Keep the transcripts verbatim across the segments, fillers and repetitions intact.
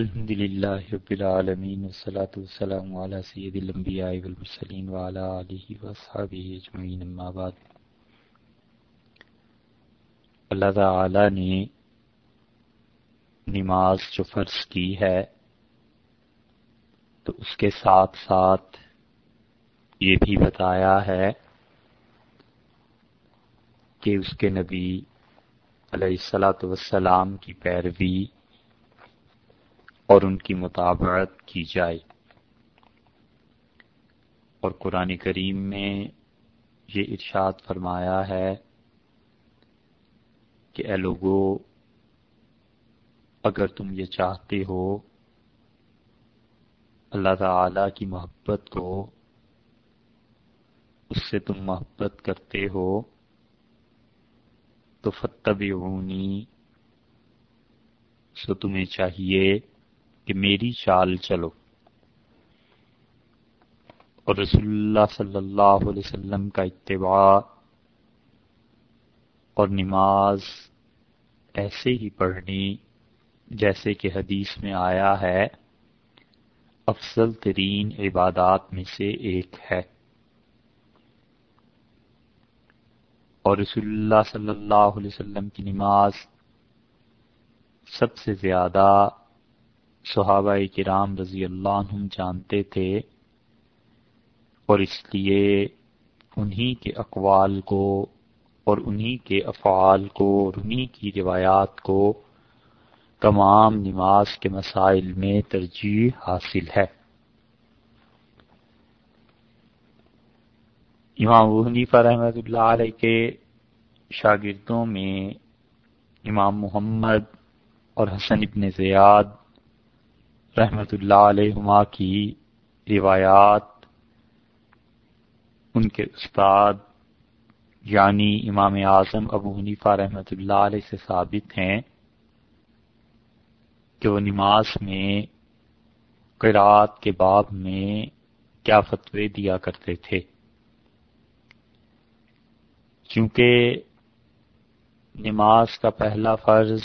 الحمد للہ رب العالمین والصلاة والسلام علی سید الانبیاء والمرسلین وعلی آلہ واصحابہ اجمعین، اما بعد۔ اللہ تعالی نے نماز جو فرض کی ہے تو اس کے ساتھ ساتھ یہ بھی بتایا ہے کہ اس کے نبی علیہ الصلاۃ والسلام کی پیروی اور ان کی مطابقت کی جائے، اور قرآن کریم میں یہ ارشاد فرمایا ہے کہ اے لوگو، اگر تم یہ چاہتے ہو اللہ تعالی کی محبت کو، اس سے تم محبت کرتے ہو تو فاتبعونی، سو تمہیں چاہیے کہ میری چال چلو۔ اور رسول اللہ صلی اللہ علیہ وسلم کا اتباع اور نماز ایسے ہی پڑھنی جیسے کہ حدیث میں آیا ہے افضل ترین عبادات میں سے ایک ہے، اور رسول اللہ صلی اللہ علیہ وسلم کی نماز سب سے زیادہ صحابہ کرام رضی اللہ عنہم جانتے تھے، اور اس لیے انہی کے اقوال کو اور انہی کے افعال کو اور انہی کی روایات کو تمام نماز کے مسائل میں ترجیح حاصل ہے۔ امام ابو حنیفہ رحمۃ اللہ علیہ کے شاگردوں میں امام محمد اور حسن ابن زیاد رحمۃ اللہ علیہما کی روایات ان کے استاد یعنی امام اعظم ابو حنیفہ رحمۃ اللہ علیہ سے ثابت ہیں کہ وہ نماز میں قرات کے باب میں کیا فتوے دیا کرتے تھے، کیونکہ نماز کا پہلا فرض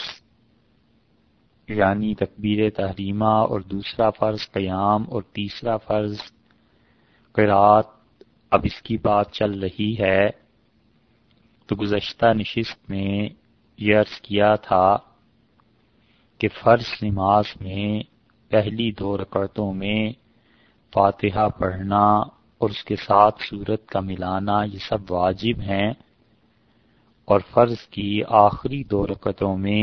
یعنی تکبیر تحریمہ اور دوسرا فرض قیام اور تیسرا فرض قرات، اب اس کی بات چل رہی ہے تو گزشتہ نشست میں یہ عرض کیا تھا کہ فرض نماز میں پہلی دو رکعتوں میں فاتحہ پڑھنا اور اس کے ساتھ سورت کا ملانا یہ سب واجب ہیں، اور فرض کی آخری دو رکعتوں میں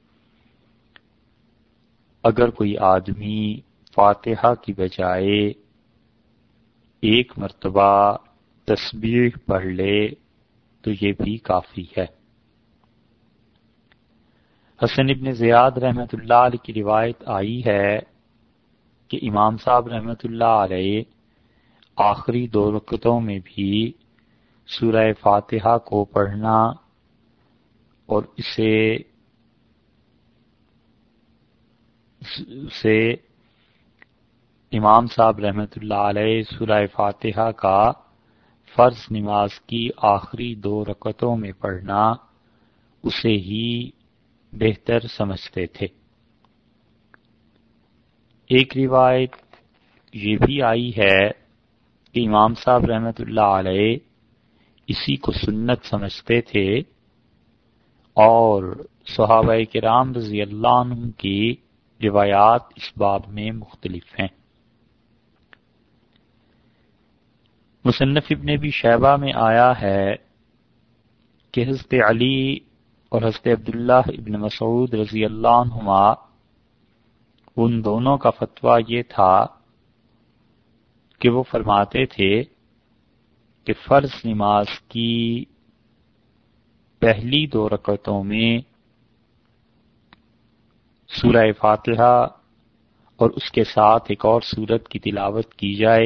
اگر کوئی آدمی فاتحہ کی بجائے ایک مرتبہ تسبیح پڑھ لے تو یہ بھی کافی ہے۔ حسن ابن زیاد رحمۃ اللہ علیہ کی روایت آئی ہے کہ امام صاحب رحمۃ اللہ علیہ آخری دو رکعتوں میں بھی سورہ فاتحہ کو پڑھنا اور اسے سے امام صاحب رحمۃ اللہ علیہ سورہ فاتحہ کا فرض نماز کی آخری دو رکعتوں میں پڑھنا اسے ہی بہتر سمجھتے تھے۔ ایک روایت یہ بھی آئی ہے کہ امام صاحب رحمۃ اللہ علیہ اسی کو سنت سمجھتے تھے، اور صحابہ کرام رضی اللہ عنہم کی روایات اس باب میں مختلف ہیں۔ مصنف ابن ابی شیبہ میں آیا ہے کہ حضرت علی اور حضرت عبداللہ ابن مسعود رضی اللہ عنہما ان دونوں کا فتویٰ یہ تھا کہ وہ فرماتے تھے کہ فرض نماز کی پہلی دو رکعتوں میں سورہ فاتحہ اور اس کے ساتھ ایک اور سورت کی تلاوت کی جائے،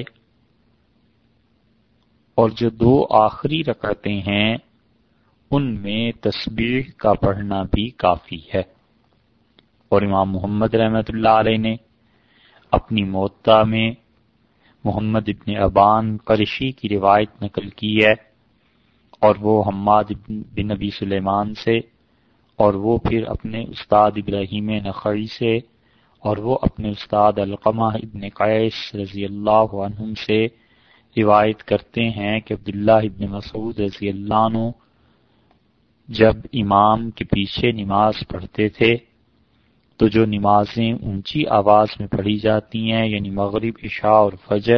اور جو دو آخری رکعتیں ہیں ان میں تسبیح کا پڑھنا بھی کافی ہے۔ اور امام محمد رحمۃ اللہ علیہ نے اپنی موطا میں محمد ابن ابان قرشی کی روایت نقل کی ہے، اور وہ حماد بن نبی سلیمان سے، اور وہ پھر اپنے استاد ابراہیم نخعی سے، اور وہ اپنے استاد علقمہ ابن قیس رضی اللہ عنہم سے روایت کرتے ہیں کہ عبداللہ ابن مسعود رضی اللہ عنہ جب امام کے پیچھے نماز پڑھتے تھے تو جو نمازیں اونچی آواز میں پڑھی جاتی ہیں یعنی مغرب، عشاء اور فجر،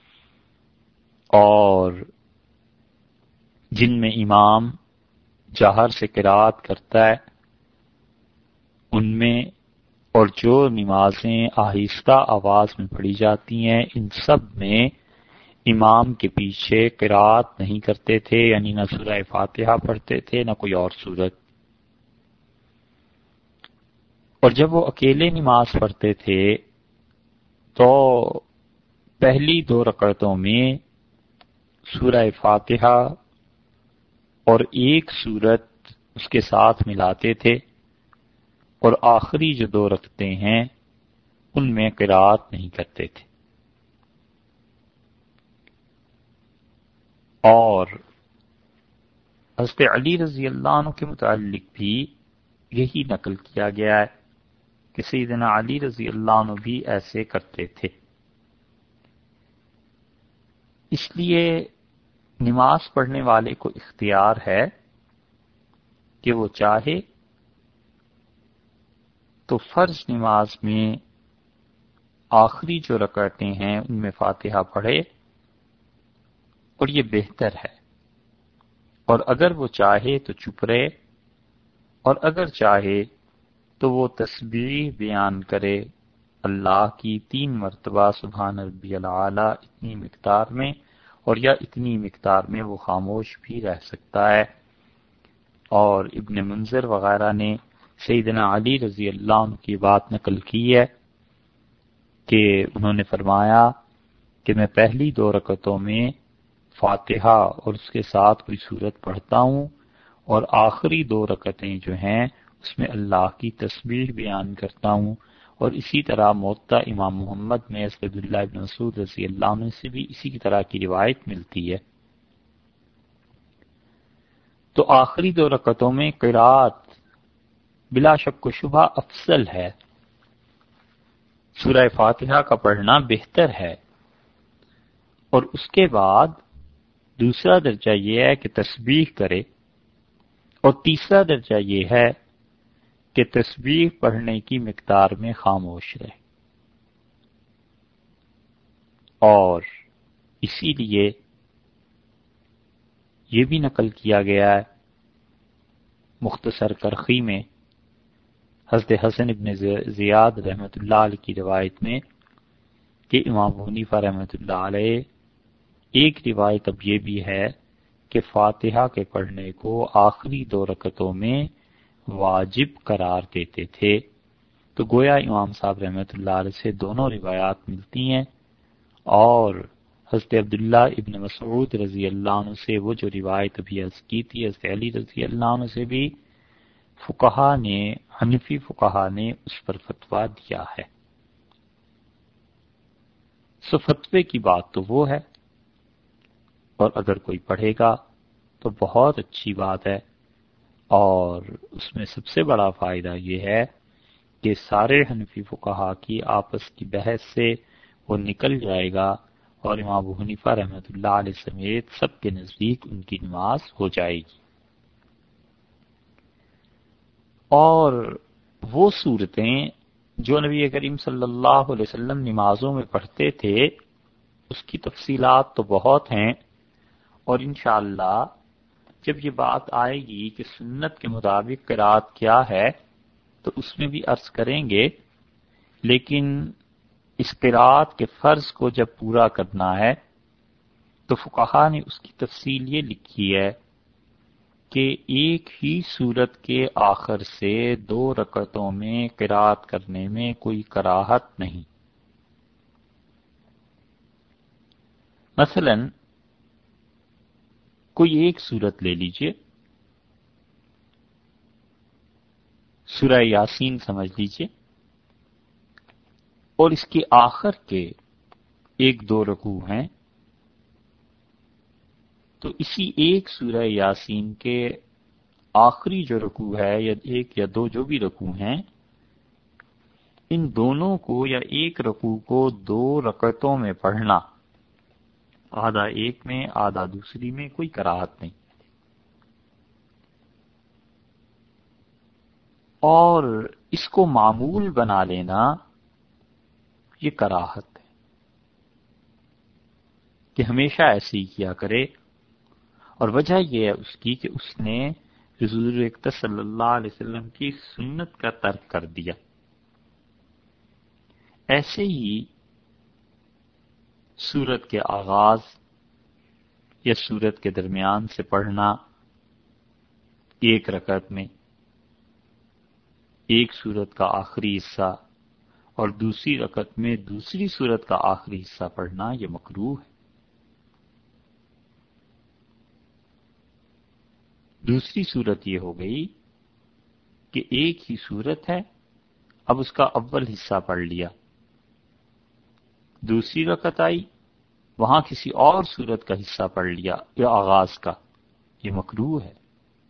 اور جن میں امام جہر سے قرات کرتا ہے ان میں، اور جو نمازیں آہستہ آواز میں پڑھی جاتی ہیں ان سب میں امام کے پیچھے قرات نہیں کرتے تھے، یعنی نہ سورہ فاتحہ پڑھتے تھے نہ کوئی اور سورت۔ اور جب وہ اکیلے نماز پڑھتے تھے تو پہلی دو رکعتوں میں سورہ فاتحہ اور ایک سورت اس کے ساتھ ملاتے تھے، اور آخری جو دو رکعتیں ہیں ان میں قرات نہیں کرتے تھے۔ اور حضرت علی رضی اللہ عنہ کے متعلق بھی یہی نقل کیا گیا ہے کہ سیدنا علی رضی اللہ عنہ بھی ایسے کرتے تھے۔ اس لیے نماز پڑھنے والے کو اختیار ہے کہ وہ چاہے تو فرض نماز میں آخری جو رکعتیں ہیں ان میں فاتحہ پڑھے، اور یہ بہتر ہے، اور اگر وہ چاہے تو چپ رہے، اور اگر چاہے تو وہ تسبیح بیان کرے اللہ کی تین مرتبہ سبحان ربی العالی اتنی مقدار میں، اور یا اتنی مقدار میں وہ خاموش بھی رہ سکتا ہے۔ اور ابن منذر وغیرہ نے سیدنا علی رضی اللہ عنہ کی بات نقل کی ہے کہ انہوں نے فرمایا کہ میں پہلی دو رکعتوں میں فاتحہ اور اس کے ساتھ کوئی سورت پڑھتا ہوں، اور آخری دو رکعتیں جو ہیں اس میں اللہ کی تسبیح بیان کرتا ہوں۔ اور اسی طرح موطا امام محمد میں حضرت عبداللہ ابن مسعود رضی اللہ عنہ سے بھی اسی کی طرح کی روایت ملتی ہے۔ تو آخری دو رکعتوں میں قرات بلا شک و شبہ افضل ہے، سورہ فاتحہ کا پڑھنا بہتر ہے، اور اس کے بعد دوسرا درجہ یہ ہے کہ تسبیح کرے، اور تیسرا درجہ یہ ہے کہ تسبیح پڑھنے کی مقدار میں خاموش رہے۔ اور اسی لیے یہ بھی نقل کیا گیا ہے مختصر کرخی میں حضرت حسن ابن زیاد رحمۃ اللہ علیہ کی روایت میں کہ امام حنیفہ رحمۃ اللہ علیہ، ایک روایت اب یہ بھی ہے کہ فاتحہ کے پڑھنے کو آخری دو رکعتوں میں واجب قرار دیتے تھے۔ تو گویا امام صاحب رحمۃ اللہ علیہ سے دونوں روایات ملتی ہیں، اور حضرت عبداللہ ابن مسعود رضی اللہ عنہ سے وہ جو روایت ابھی عرض کی تھی حضرت علی رضی اللہ عنہ سے بھی فقہا نے، حنفی فقہا نے اس پر فتویٰ دیا ہے۔ سو فتوے کی بات تو وہ ہے، اور اگر کوئی پڑھے گا تو بہت اچھی بات ہے، اور اس میں سب سے بڑا فائدہ یہ ہے کہ سارے حنفی فقہا کی آپس کی بحث سے وہ نکل جائے گا، اور امام ابو حنیفہ رحمۃ اللہ علیہ سمیت سب کے نزدیک ان کی نماز ہو جائے گی۔ اور وہ صورتیں جو نبی کریم صلی اللہ علیہ وسلم نمازوں میں پڑھتے تھے اس کی تفصیلات تو بہت ہیں، اور انشاءاللہ جب یہ بات آئے گی کہ سنت کے مطابق قرات کیا ہے تو اس میں بھی عرض کریں گے، لیکن اس قرات کے فرض کو جب پورا کرنا ہے تو فقہا نے اس کی تفصیل یہ لکھی ہے کہ ایک ہی سورت کے آخر سے دو رکعتوں میں قرات کرنے میں کوئی کراہت نہیں۔ مثلا کوئی ایک سورت لے لیجئے، سورہ یاسین سمجھ لیجئے، اور اس کے آخر کے ایک دو رکوع ہیں، تو اسی ایک سورہ یاسین کے آخری جو رکوع ہے یا ایک یا دو جو بھی رکوع ہیں، ان دونوں کو یا ایک رکوع کو دو رکعتوں میں پڑھنا، آدھا ایک میں آدھا دوسری میں، کوئی کراہت نہیں، اور اس کو معمول بنا لینا یہ کراہت ہے کہ ہمیشہ ایسے ہی کیا کرے، اور وجہ یہ ہے اس کی کہ اس نے حضور اقدس صلی اللہ علیہ وسلم کی سنت کا ترک کر دیا۔ ایسے ہی سورت کے آغاز یا سورت کے درمیان سے پڑھنا ایک رکعت میں ایک سورت کا آخری حصہ، اور دوسری رکعت میں دوسری سورت کا آخری حصہ پڑھنا یہ مکروہ ہے۔ دوسری صورت یہ ہو گئی کہ ایک ہی سورت ہے، اب اس کا اول حصہ پڑھ لیا، دوسری رکعت آئی وہاں کسی اور سورت کا حصہ پڑھ لیا یا آغاز کا، یہ مکروہ ہے۔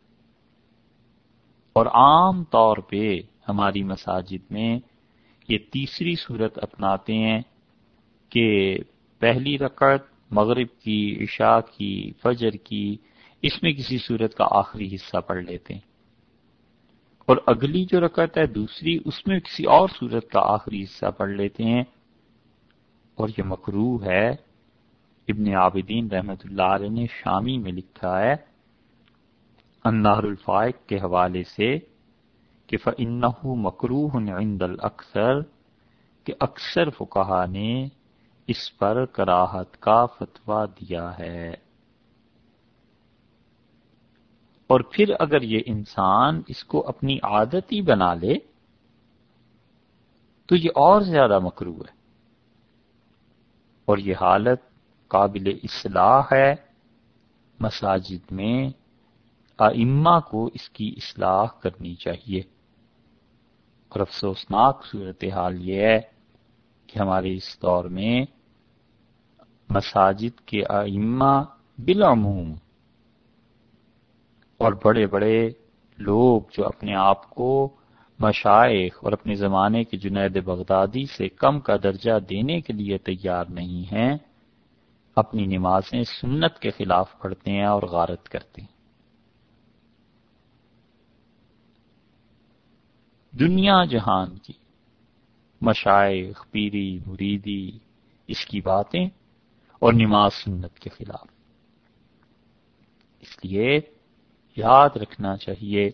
اور عام طور پہ ہماری مساجد میں یہ تیسری صورت اپناتے ہیں کہ پہلی رکعت مغرب کی، عشاء کی، فجر کی، اس میں کسی صورت کا آخری حصہ پڑھ لیتے ہیں، اور اگلی جو رکعت ہے دوسری، اس میں کسی اور صورت کا آخری حصہ پڑھ لیتے ہیں، اور یہ مکروہ ہے۔ ابن عابدین رحمۃ اللہ علیہ نے شامی میں لکھا ہے النہر الفائق کے حوالے سے کہ فَإِنَّهُ مَكْرُوهٌ عِندَ الْأَكْثَرِ، کہ اکثر فقہا نے اس پر کراہت کا فتویٰ دیا ہے۔ اور پھر اگر یہ انسان اس کو اپنی عادت ہی بنا لے تو یہ اور زیادہ مکروہ ہے، اور یہ حالت قابل اصلاح ہے۔ مساجد میں ائمہ کو اس کی اصلاح کرنی چاہیے، اور افسوسناک صورتحال یہ ہے کہ ہمارے اس دور میں مساجد کے ائمہ بالعموم اور بڑے بڑے لوگ جو اپنے آپ کو مشائخ اور اپنے زمانے کے جنید بغدادی سے کم کا درجہ دینے کے لیے تیار نہیں ہیں، اپنی نمازیں سنت کے خلاف پڑھتے ہیں اور غارت کرتے ہیں۔ دنیا جہان کی مشائخ، پیری، مریدی، اس کی باتیں اور نماز سنت کے خلاف۔ اس لیے یاد رکھنا چاہیے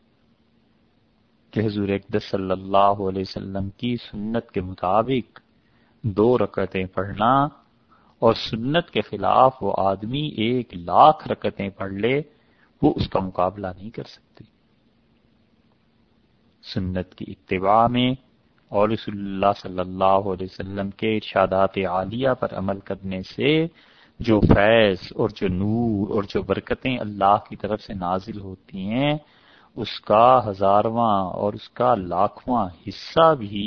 کہ حضور اقدس صلی اللہ علیہ وسلم کی سنت کے مطابق دو رکعتیں پڑھنا، اور سنت کے خلاف وہ آدمی ایک لاکھ رکعتیں پڑھ لے، وہ اس کا مقابلہ نہیں کر سکتے۔ سنت کی اتباع میں اور رسول اللہ صلی اللہ علیہ وسلم کے ارشادات عالیہ پر عمل کرنے سے جو فیض اور جو نور اور جو برکتیں اللہ کی طرف سے نازل ہوتی ہیں، اس کا ہزارواں اور اس کا لاکھواں حصہ بھی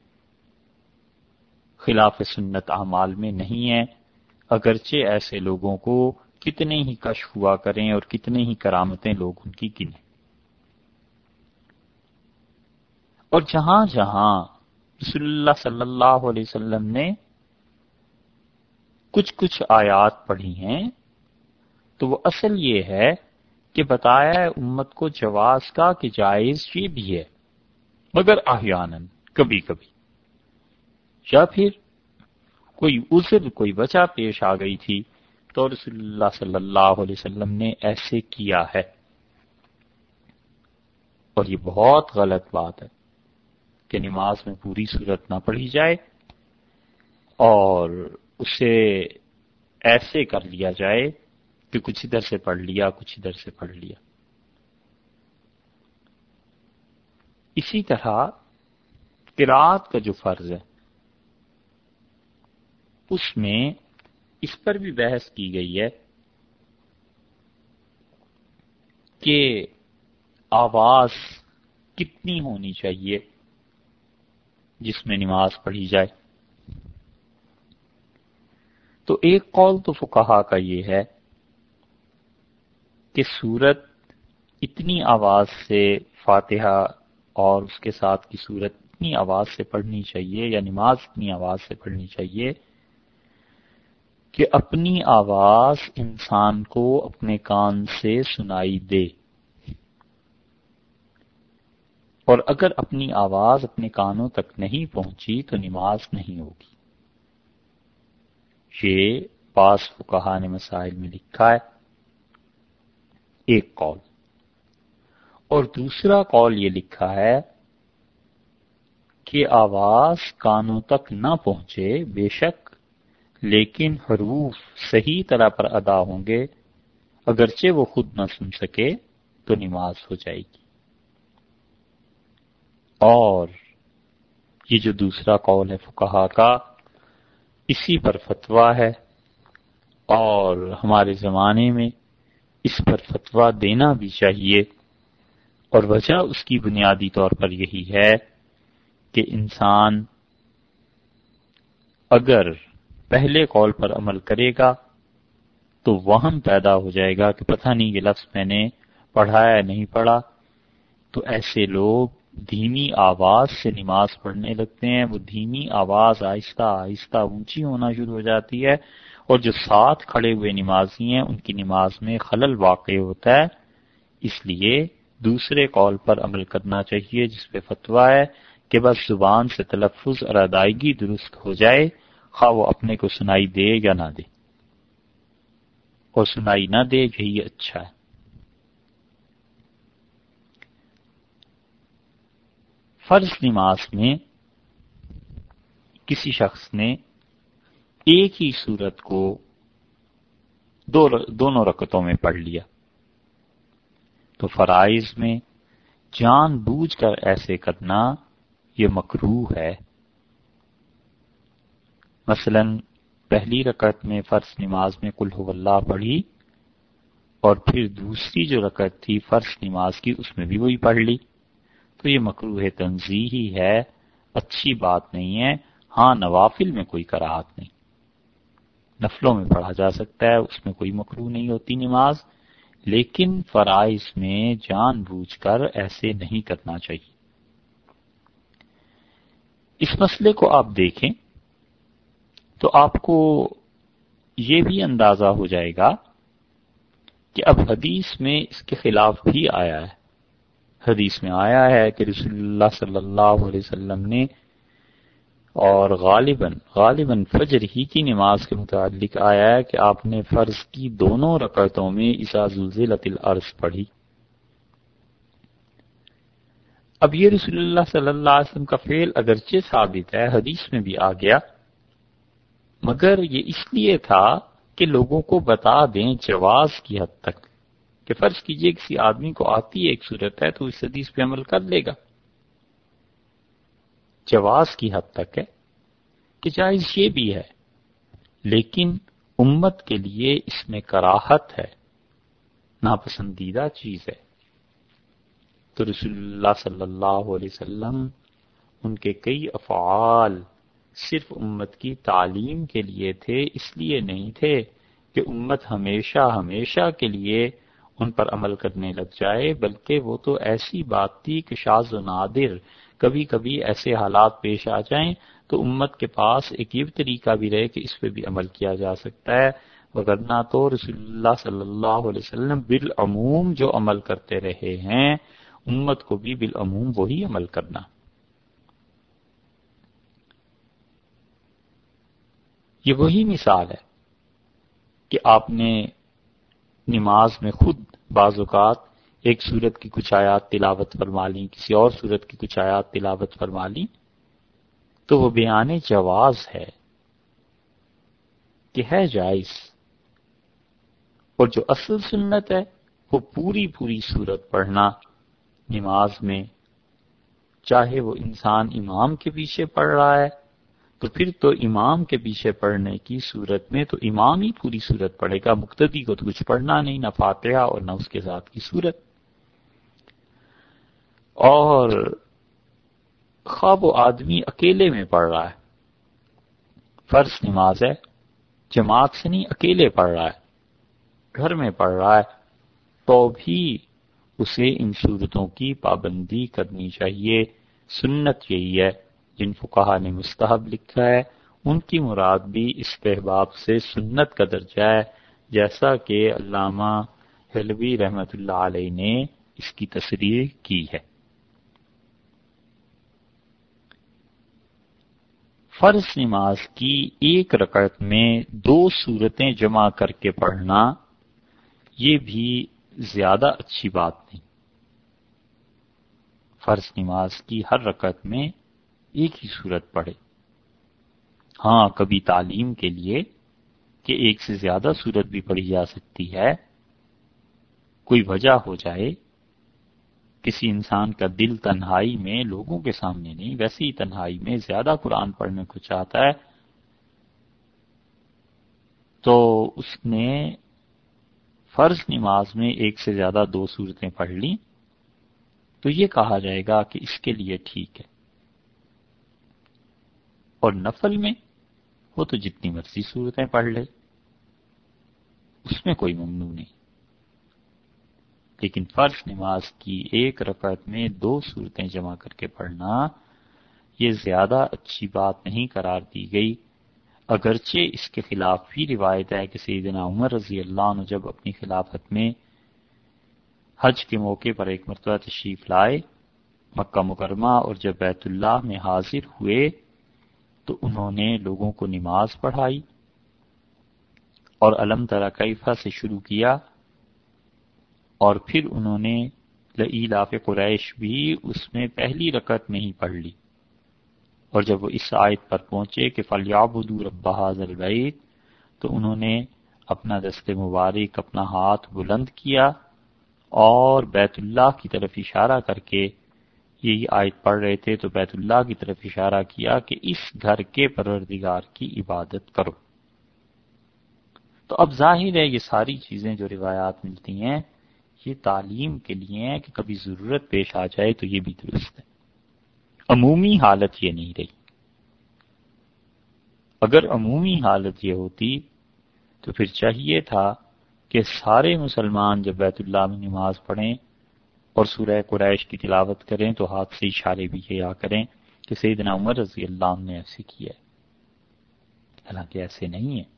خلاف سنت اعمال میں نہیں ہے، اگرچہ ایسے لوگوں کو کتنے ہی کشف ہوا کریں اور کتنے ہی کرامتیں لوگ ان کی گنیں۔ اور جہاں جہاں رسول اللہ صلی اللہ علیہ وسلم نے کچھ کچھ آیات پڑھی ہیں تو وہ اصل یہ ہے کہ بتایا ہے امت کو جواز کا کہ جائز یہ بھی ہے، مگر احیاناً، کبھی کبھی، یا پھر کوئی عذر، کوئی وجہ پیش آ گئی تھی تو رسول اللہ صلی اللہ علیہ وسلم نے ایسے کیا ہے۔ اور یہ بہت غلط بات ہے کہ نماز میں پوری صورت نہ پڑھی جائے اور اسے ایسے کر لیا جائے کہ کچھ ادھر سے پڑھ لیا کچھ ادھر سے پڑھ لیا۔ اسی طرح قرات کا جو فرض ہے اس میں اس پر بھی بحث کی گئی ہے کہ آواز کتنی ہونی چاہیے جس میں نماز پڑھی جائے۔ تو ایک قول تو فقہا کا یہ ہے کہ سورت اتنی آواز سے فاتحہ اور اس کے ساتھ کی سورت اتنی آواز سے پڑھنی چاہیے یا نماز اتنی آواز سے پڑھنی چاہیے کہ اپنی آواز انسان کو اپنے کان سے سنائی دے، اور اگر اپنی آواز اپنے کانوں تک نہیں پہنچی تو نماز نہیں ہوگی۔ یہ بعض فقہا نے مسائل میں لکھا ہے، ایک قول، اور دوسرا قول یہ لکھا ہے کہ آواز کانوں تک نہ پہنچے بے شک، لیکن حروف صحیح طرح پر ادا ہوں گے، اگرچہ وہ خود نہ سن سکے تو نماز ہو جائے گی۔ اور یہ جو دوسرا قول ہے فقہا کا، اسی پر فتویٰ ہے، اور ہمارے زمانے میں اس پر فتویٰ دینا بھی چاہیے، اور وجہ اس کی بنیادی طور پر یہی ہے کہ انسان اگر پہلے قول پر عمل کرے گا تو وہم پیدا ہو جائے گا کہ پتہ نہیں یہ لفظ میں نے پڑھا ہے نہیں پڑھا، تو ایسے لوگ دھیمی آواز سے نماز پڑھنے لگتے ہیں، وہ دھیمی آواز آہستہ آہستہ اونچی ہونا شروع ہو جاتی ہے، اور جو ساتھ کھڑے ہوئے نمازی ہیں ان کی نماز میں خلل واقع ہوتا ہے۔ اس لیے دوسرے قول پر عمل کرنا چاہیے جس پہ فتویٰ ہے کہ بس زبان سے تلفظ اور ادائیگی درست ہو جائے، خواہ وہ اپنے کو سنائی دے یا نہ دے، اور سنائی نہ دے یہی اچھا ہے۔ فرض نماز میں کسی شخص نے ایک ہی سورت کو دو دونوں رکعتوں میں پڑھ لیا تو فرائض میں جان بوجھ کر ایسے کرنا یہ مکروہ ہے۔ مثلا پہلی رکعت میں فرض نماز میں قل هو اللہ پڑھی، اور پھر دوسری جو رکعت تھی فرض نماز کی اس میں بھی وہی پڑھ لی، تو یہ مکروہ تنزیہی ہے، اچھی بات نہیں ہے۔ ہاں نوافل میں کوئی کراہت نہیں، نفلوں میں پڑھا جا سکتا ہے، اس میں کوئی مکروہ نہیں ہوتی نماز، لیکن فرائض میں جان بوجھ کر ایسے نہیں کرنا چاہیے۔ اس مسئلے کو آپ دیکھیں تو آپ کو یہ بھی اندازہ ہو جائے گا کہ اب حدیث میں اس کے خلاف بھی آیا ہے۔ حدیث میں آیا ہے کہ رسول اللہ صلی اللہ علیہ وسلم نے، اور غالباً غالباً فجر ہی کی نماز کے متعلق آیا ہے کہ آپ نے فرض کی دونوں رکعتوں میں اذا زلزلت الارض پڑھی۔ اب یہ رسول اللہ صلی اللہ علیہ وسلم کا فعل اگرچہ ثابت ہے، حدیث میں بھی آ گیا، مگر یہ اس لیے تھا کہ لوگوں کو بتا دیں جواز کی حد تک، کہ فرض کیجئے کسی آدمی کو آتی ہے ایک صورت ہے تو اس حدیث پہ عمل کر لے گا، جواز کی حد تک ہے کہ جائز یہ بھی ہے، لیکن امت کے لیے اس میں کراہت ہے، ناپسندیدہ چیز ہے۔ تو رسول اللہ صلی اللہ علیہ وسلم ان کے کئی افعال صرف امت کی تعلیم کے لیے تھے، اس لیے نہیں تھے کہ امت ہمیشہ ہمیشہ کے لیے ان پر عمل کرنے لگ جائے، بلکہ وہ تو ایسی بات تھی کہ شاذ و نادر کبھی کبھی ایسے حالات پیش آ جائیں تو امت کے پاس ایک یہ طریقہ بھی رہے کہ اس پہ بھی عمل کیا جا سکتا ہے، وگرنہ تو رسول اللہ صلی اللہ علیہ وسلم بالعموم جو عمل کرتے رہے ہیں، امت کو بھی بالعموم وہی عمل کرنا۔ یہ وہی مثال ہے کہ آپ نے نماز میں خود بعض اوقات ایک سورت کی کچھ آیات تلاوت فرما لی، کسی اور سورت کی کچھ آیات تلاوت فرما لی، تو وہ بیان جواز ہے کہ ہے جائز، اور جو اصل سنت ہے وہ پوری پوری سورت پڑھنا نماز میں، چاہے وہ انسان امام کے پیچھے پڑھ رہا ہے تو پھر تو امام کے پیچھے پڑھنے کی صورت میں تو امام ہی پوری صورت پڑھے گا، مقتدی کو تو کچھ پڑھنا نہیں، نہ فاتحہ اور نہ اس کے ساتھ کی صورت۔ اور خواب و آدمی اکیلے میں پڑھ رہا ہے، فرض نماز ہے، جماعت سے نہیں اکیلے پڑھ رہا ہے، گھر میں پڑھ رہا ہے، تو بھی اسے ان صورتوں کی پابندی کرنی چاہیے، سنت یہی ہے، جن فقہا نے مستحب لکھا ہے ان کی مراد بھی استحباب سے سنت کا درجہ ہے، جیسا کہ علامہ حلوی رحمۃ اللہ علیہ نے اس کی تصریح کی ہے۔ فرض نماز کی ایک رکعت میں دو سورتیں جمع کر کے پڑھنا یہ بھی زیادہ اچھی بات نہیں۔ فرض نماز کی ہر رکعت میں ایک ہی سورت پڑھے، ہاں کبھی تعلیم کے لیے کہ ایک سے زیادہ سورت بھی پڑھی جا سکتی ہے، کوئی وجہ ہو جائے، کسی انسان کا دل تنہائی میں لوگوں کے سامنے نہیں ویسے ہی تنہائی میں زیادہ قرآن پڑھنے کو چاہتا ہے تو اس نے فرض نماز میں ایک سے زیادہ دو صورتیں پڑھ لیں تو یہ کہا جائے گا کہ اس کے لیے ٹھیک ہے، اور نفل میں وہ تو جتنی مرضی صورتیں پڑھ لے، اس میں کوئی ممنوع نہیں، لیکن فرض نماز کی ایک رکعت میں دو صورتیں جمع کر کے پڑھنا یہ زیادہ اچھی بات نہیں قرار دی گئی، اگرچہ اس کے خلاف بھی روایت ہے کہ سیدنا عمر رضی اللہ عنہ جب اپنی خلافت میں حج کے موقع پر ایک مرتبہ تشریف لائے مکہ مکرمہ، اور جب بیت اللہ میں حاضر ہوئے تو انہوں نے لوگوں کو نماز پڑھائی اور الم تری کیف سے شروع کیا، اور پھر انہوں نے لإیلاف قریش بھی اس میں پہلی رکعت میں ہی پڑھ لی، اور جب وہ اس آیت پر پہنچے کہ فَلْيَعْبُدُوا رَبَّ هَٰذَا الْبَيْتِ تو انہوں نے اپنا دست مبارک اپنا ہاتھ بلند کیا اور بیت اللہ کی طرف اشارہ کر کے یہی آیت پڑھ رہے تھے، تو بیت اللہ کی طرف اشارہ کیا کہ اس گھر کے پروردگار کی عبادت کرو۔ تو اب ظاہر ہے یہ ساری چیزیں جو روایات ملتی ہیں یہ تعلیم کے لیے ہیں کہ کبھی ضرورت پیش آ جائے تو یہ بھی درست ہے، عمومی حالت یہ نہیں رہی۔ اگر عمومی حالت یہ ہوتی تو پھر چاہیے تھا کہ سارے مسلمان جب بیت اللہ میں نماز پڑھیں اور سورہ قریش کی تلاوت کریں تو ہاتھ سے اشارے بھی کیا کریں کہ سیدنا عمر رضی اللہ عنہ نے ایسے کیا ہے، حالانکہ ایسے نہیں ہے۔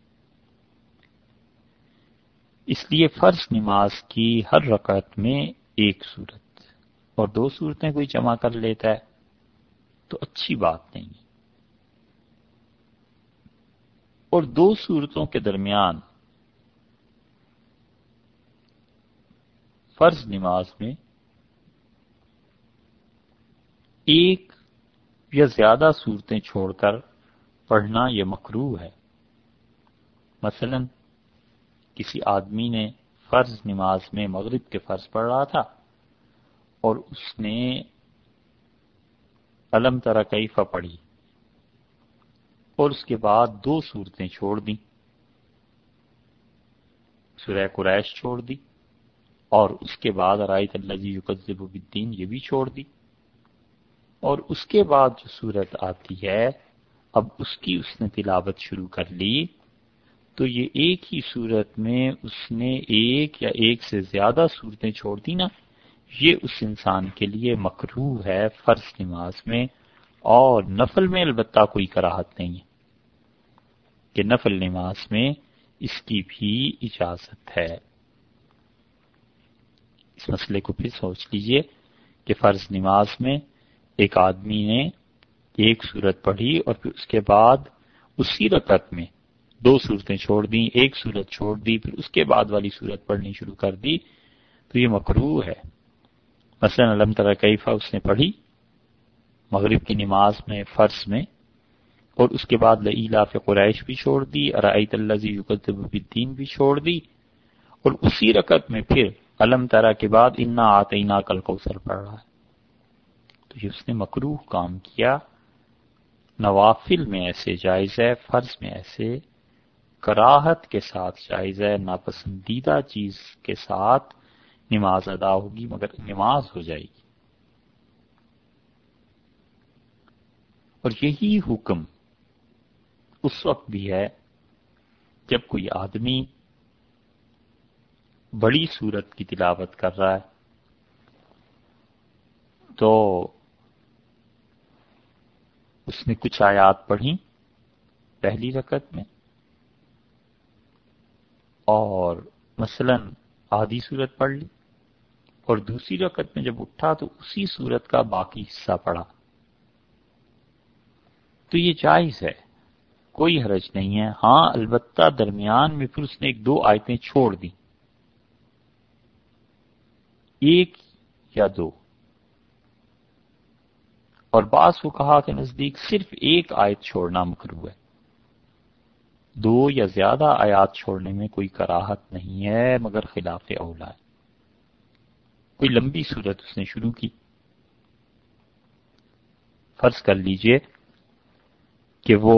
اس لیے فرض نماز کی ہر رکعت میں ایک سورت اور دو صورتیں کوئی جمع کر لیتا ہے تو اچھی بات نہیں ہے، اور دو صورتوں کے درمیان فرض نماز میں ایک یا زیادہ صورتیں چھوڑ کر پڑھنا یہ مکروہ ہے۔ مثلا کسی آدمی نے فرض نماز میں مغرب کے فرض پڑھ رہا تھا اور اس نے الم تری کیف پڑھی اور اس کے بعد دو صورتیں چھوڑ دیں، سورہ قریش چھوڑ دی اور اس کے بعد ارأیت الذی یکذب بالدین یہ بھی چھوڑ دی، اور اس کے بعد جو صورت آتی ہے اب اس کی اس نے تلاوت شروع کر لی، تو یہ ایک ہی صورت میں اس نے ایک یا ایک سے زیادہ صورتیں چھوڑ دی نا، یہ اس انسان کے لیے مکروہ ہے فرض نماز میں، اور نفل میں البتہ کوئی کراہت نہیں ہے کہ نفل نماز میں اس کی بھی اجازت ہے۔ اس مسئلے کو پھر سوچ لیجئے کہ فرض نماز میں ایک آدمی نے ایک صورت پڑھی اور پھر اس کے بعد اسی رکعت میں دو صورتیں چھوڑ دیں، ایک صورت چھوڑ دی پھر اس کے بعد والی صورت پڑھنی شروع کر دی، تو یہ مکروہ ہے۔ مثلا الم تری کیف اس نے پڑھی مغرب کی نماز میں فرض میں، اور اس کے بعد لإیلاف قریش بھی چھوڑ دی، ارأیت الذی یکذب بالدین بھی چھوڑ دی، اور اسی رکعت میں پھر الم تری کے بعد انا اعطیناک الکوثر پڑھ رہا ہے، تو یہ اس نے مکروہ کام کیا۔ نوافل میں ایسے جائز ہے، فرض میں ایسے کراہت کے ساتھ جائز ہے، ناپسندیدہ چیز کے ساتھ نماز ادا ہوگی مگر نماز ہو جائے گی۔ اور یہی حکم اس وقت بھی ہے جب کوئی آدمی بڑی سورت کی تلاوت کر رہا ہے تو اس نے کچھ آیات پڑھی پہلی رکعت میں، اور مثلا آدھی صورت پڑھ لی، اور دوسری رکعت میں جب اٹھا تو اسی صورت کا باقی حصہ پڑھا، تو یہ جائز ہے، کوئی حرج نہیں ہے۔ ہاں البتہ درمیان میں پھر اس نے ایک دو آیتیں چھوڑ دی، ایک یا دو، اور بعض فقہا کے نزدیک صرف ایک آیت چھوڑنا مکروہ ہے، دو یا زیادہ آیات چھوڑنے میں کوئی کراہت نہیں ہے، مگر خلاف اولا ہے۔ کوئی لمبی صورت اس نے شروع کی، فرض کر لیجئے کہ وہ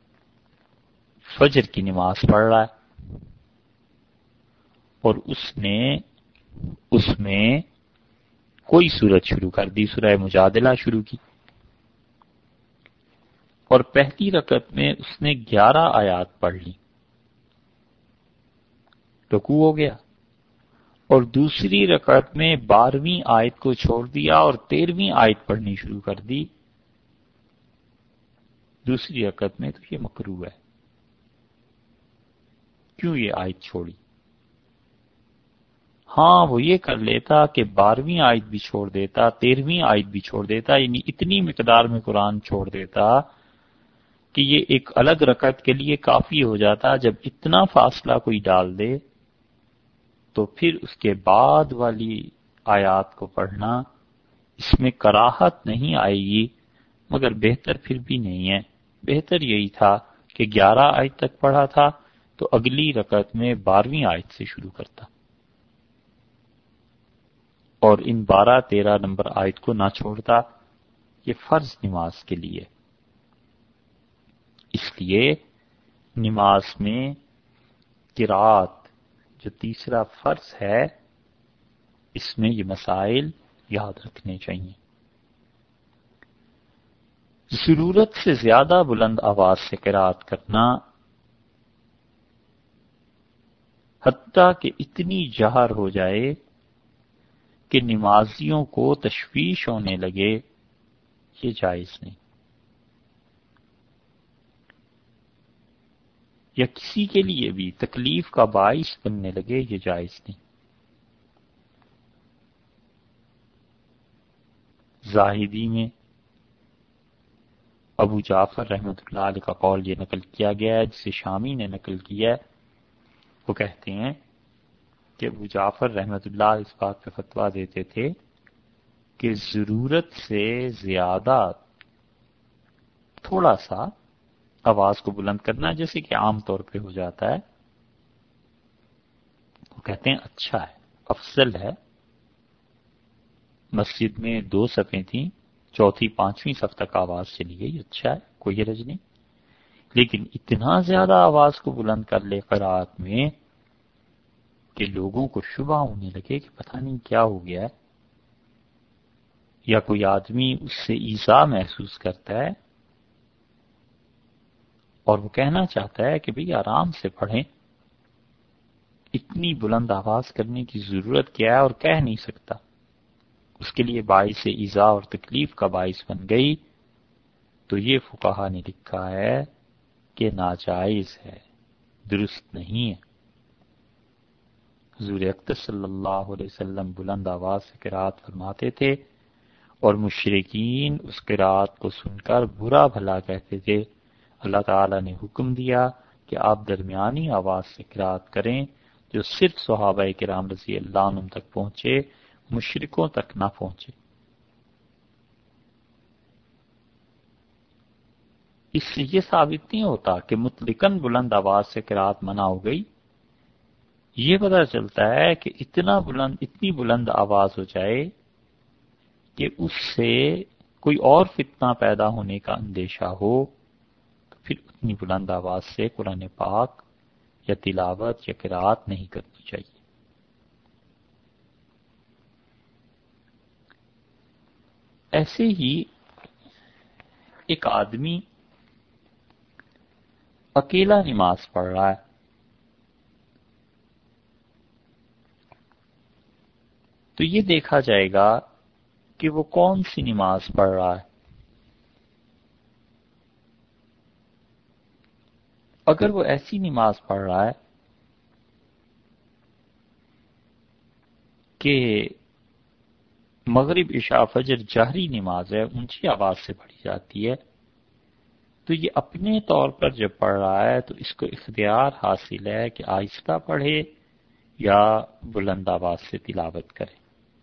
فجر کی نماز پڑھ رہا ہے اور اس نے اس میں کوئی صورت شروع کر دی، سورہ مجادلہ شروع کی، اور پہلی رکعت میں اس نے گیارہ آیات پڑھ لی، رکوع ہو گیا، اور دوسری رکعت میں بارہویں آیت کو چھوڑ دیا اور تیرہویں آیت پڑھنی شروع کر دی دوسری رکعت میں، تو یہ مکروہ ہے۔ کیوں یہ آیت چھوڑی؟ ہاں وہ یہ کر لیتا کہ بارہویں آیت بھی چھوڑ دیتا، تیرہویں آیت بھی چھوڑ دیتا، یعنی اتنی مقدار میں قرآن چھوڑ دیتا کہ یہ ایک الگ رکعت کے لیے کافی ہو جاتا۔ جب اتنا فاصلہ کوئی ڈال دے تو پھر اس کے بعد والی آیات کو پڑھنا، اس میں کراہت نہیں آئے گی، مگر بہتر پھر بھی نہیں ہے۔ بہتر یہی تھا کہ گیارہ آیت تک پڑھا تھا تو اگلی رکعت میں بارہویں آیت سے شروع کرتا، اور ان بارہ تیرہ نمبر آیت کو نہ چھوڑتا، یہ فرض نماز کے لیے۔ اس لیے نماز میں قرات جو تیسرا فرض ہے، اس میں یہ مسائل یاد رکھنے چاہیے۔ ضرورت سے زیادہ بلند آواز سے قرات کرنا، حتیٰ کہ اتنی جہر ہو جائے کہ نمازیوں کو تشویش ہونے لگے، یہ جائز نہیں، یا کسی کے لیے بھی تکلیف کا باعث بننے لگے، یہ جائز نہیں۔ زاہدی میں ابو جعفر رحمۃ اللہ علیہ کا قول یہ نقل کیا گیا ہے، جسے شامی نے نقل کیا ہے۔ وہ کہتے ہیں کہ ابو جعفر رحمۃ اللہ اس بات پہ فتویٰ دیتے تھے کہ ضرورت سے زیادہ تھوڑا سا آواز کو بلند کرنا، جیسے کہ عام طور پہ ہو جاتا ہے، وہ کہتے ہیں اچھا ہے، افضل ہے۔ مسجد میں دو صفیں تھیں، چوتھی پانچویں صف تک آواز چلی گئی، اچھا ہے، کوئی حرج نہیں، لیکن اتنا زیادہ آواز کو بلند کر لے قرات میں کہ لوگوں کو شبہ ہونے لگے کہ پتہ نہیں کیا ہو گیا ہے، یا کوئی آدمی اس سے ایذا محسوس کرتا ہے اور وہ کہنا چاہتا ہے کہ بھئی آرام سے پڑھیں، اتنی بلند آواز کرنے کی ضرورت کیا ہے، اور کہہ نہیں سکتا، اس کے لیے باعث ایذا اور تکلیف کا باعث بن گئی، تو یہ فقہا نے لکھا ہے کہ ناجائز ہے، درست نہیں ہے۔ حضور اقدس صلی اللہ علیہ وسلم بلند آواز سے قرات فرماتے تھے، اور مشرکین اس قرات کو سن کر برا بھلا کہتے تھے۔ اللہ تعالیٰ نے حکم دیا کہ آپ درمیانی آواز سے قرات کریں، جو صرف صحابہ کرام رضی اللہ عنہم تک پہنچے، مشرکوں تک نہ پہنچے۔ اس سے یہ ثابت نہیں ہوتا کہ مطلقاً بلند آواز سے قرات منع ہو گئی، یہ پتہ چلتا ہے کہ اتنا بلند اتنی بلند آواز ہو جائے کہ اس سے کوئی اور فتنہ پیدا ہونے کا اندیشہ ہو، تو پھر اتنی بلند آواز سے قرآن پاک یا تلاوت یا قرات نہیں کرنی چاہیے۔ ایسے ہی ایک آدمی اکیلا نماز پڑھ رہا ہے، تو یہ دیکھا جائے گا کہ وہ کون سی نماز پڑھ رہا ہے۔ اگر وہ ایسی نماز پڑھ رہا ہے کہ مغرب عشاء فجر جہری نماز ہے، اونچی آواز سے پڑھی جاتی ہے، تو یہ اپنے طور پر جب پڑھ رہا ہے تو اس کو اختیار حاصل ہے کہ آہستہ پڑھے یا بلند آواز سے تلاوت کرے۔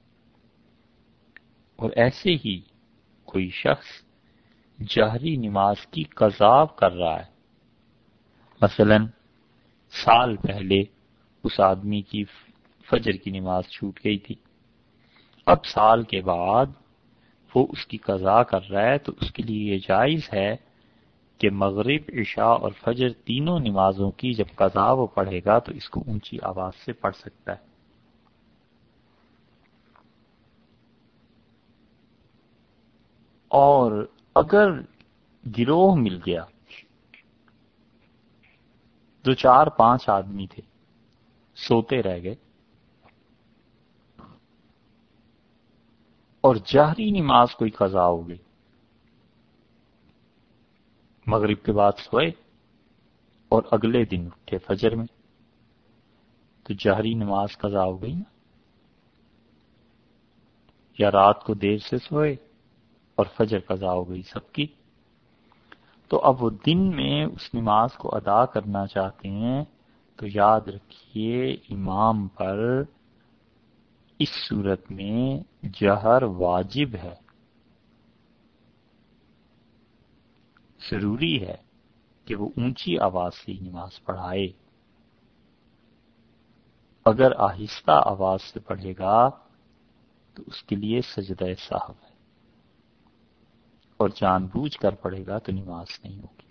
اور ایسے ہی کوئی شخص جہری نماز کی قضا کر رہا ہے، مثلا سال پہلے اس آدمی کی فجر کی نماز چھوٹ گئی تھی، اب سال کے بعد وہ اس کی قضا کر رہا ہے، تو اس کے لیے یہ جائز ہے کہ مغرب عشاء اور فجر تینوں نمازوں کی جب قضا وہ پڑھے گا تو اس کو اونچی آواز سے پڑھ سکتا ہے۔ اور اگر گروہ مل گیا، دو چار پانچ آدمی تھے، سوتے رہ گئے اور جہری نماز کوئی قضا ہو گئی، مغرب کے بعد سوئے اور اگلے دن اٹھے فجر میں، تو جہری نماز قضا ہو گئی نا؟ یا رات کو دیر سے سوئے اور فجر قضا ہو گئی سب کی، تو اب وہ دن میں اس نماز کو ادا کرنا چاہتے ہیں، تو یاد رکھیے امام پر اس صورت میں جہر واجب ہے، ضروری ہے کہ وہ اونچی آواز سے نماز پڑھائے۔ اگر آہستہ آواز سے پڑھے گا تو اس کے لیے سجدہ سہو ہے، اور جان بوجھ کر پڑھے گا تو نماز نہیں ہوگی،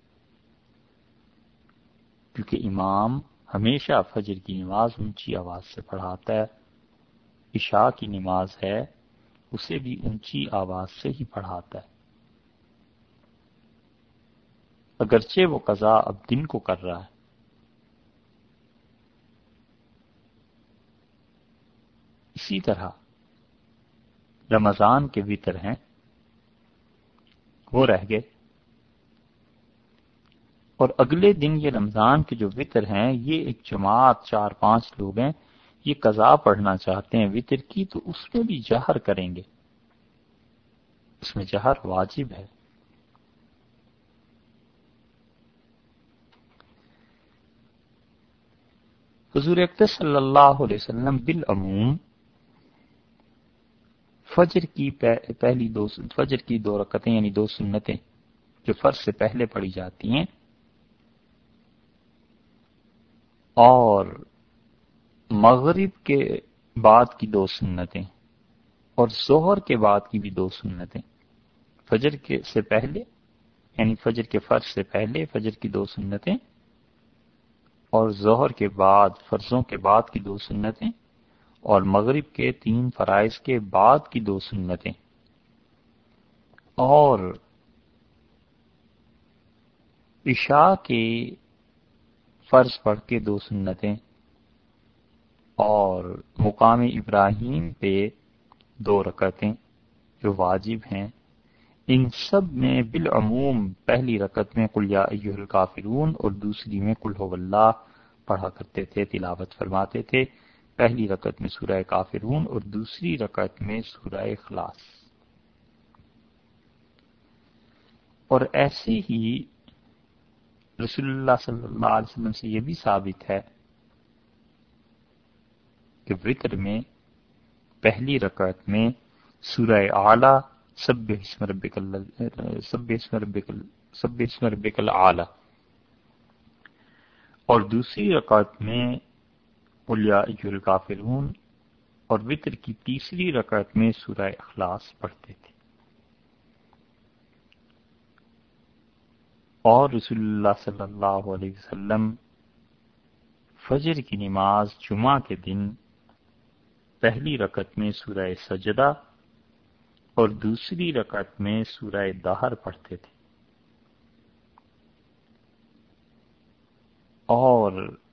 کیونکہ امام ہمیشہ فجر کی نماز اونچی آواز سے پڑھاتا ہے، عشاء کی نماز ہے اسے بھی اونچی آواز سے ہی پڑھاتا ہے، اگرچہ وہ قضا اب دن کو کر رہا ہے۔ اسی طرح رمضان کے وتر ہیں، وہ رہ گئے، اور اگلے دن یہ رمضان کے جو وتر ہیں، یہ ایک جماعت چار پانچ لوگ ہیں، یہ قضا پڑھنا چاہتے ہیں وتر کی، تو اس میں بھی جہر کریں گے، اس میں جہر واجب ہے۔ حضور اقدس صلی اللہ علیہ وسلم بالعموم فجر کی پہلی دو فجر کی دو رکعتیں یعنی دو سنتیں جو فرض سے پہلے پڑھی جاتی ہیں، اور مغرب کے بعد کی دو سنتیں اور ظہر کے بعد کی بھی دو سنتیں، فجر کے سے پہلے یعنی فجر کے فرض سے پہلے فجر کی دو سنتیں، اور ظہر کے بعد فرضوں کے بعد کی دو سنتیں، اور مغرب کے تین فرائض کے بعد کی دو سنتیں، اور عشاء کے فرض پڑھ کے دو سنتیں، اور مقام ابراہیم پہ دو رکعتیں جو واجب ہیں، ان سب میں بالعموم پہلی رکعت میں قل یا ایھا الکافرون اور دوسری میں قل ھو اللہ پڑھا کرتے تھے، تلاوت فرماتے تھے، پہلی رکعت میں سورہ کافرون اور دوسری رکعت میں سورہ اخلاص۔ اور ایسے ہی رسول اللہ صلی اللہ علیہ وسلم سے یہ بھی ثابت ہے کہ وتر میں پہلی رکعت میں سورہ اعلی سبح اسم ربک سبح اسم ربک سبح اسم ربک الاعلی، اور دوسری رکعت میں قل یا ایھا الکافرون، اور وتر کی تیسری رکعت میں سورہ اخلاص پڑھتے تھے۔ اور رسول اللہ صلی اللہ علیہ وسلم فجر کی نماز جمعہ کے دن پہلی رکعت میں سورہ سجدہ اور دوسری رکعت میں سورہ دہر پڑھتے تھے، اور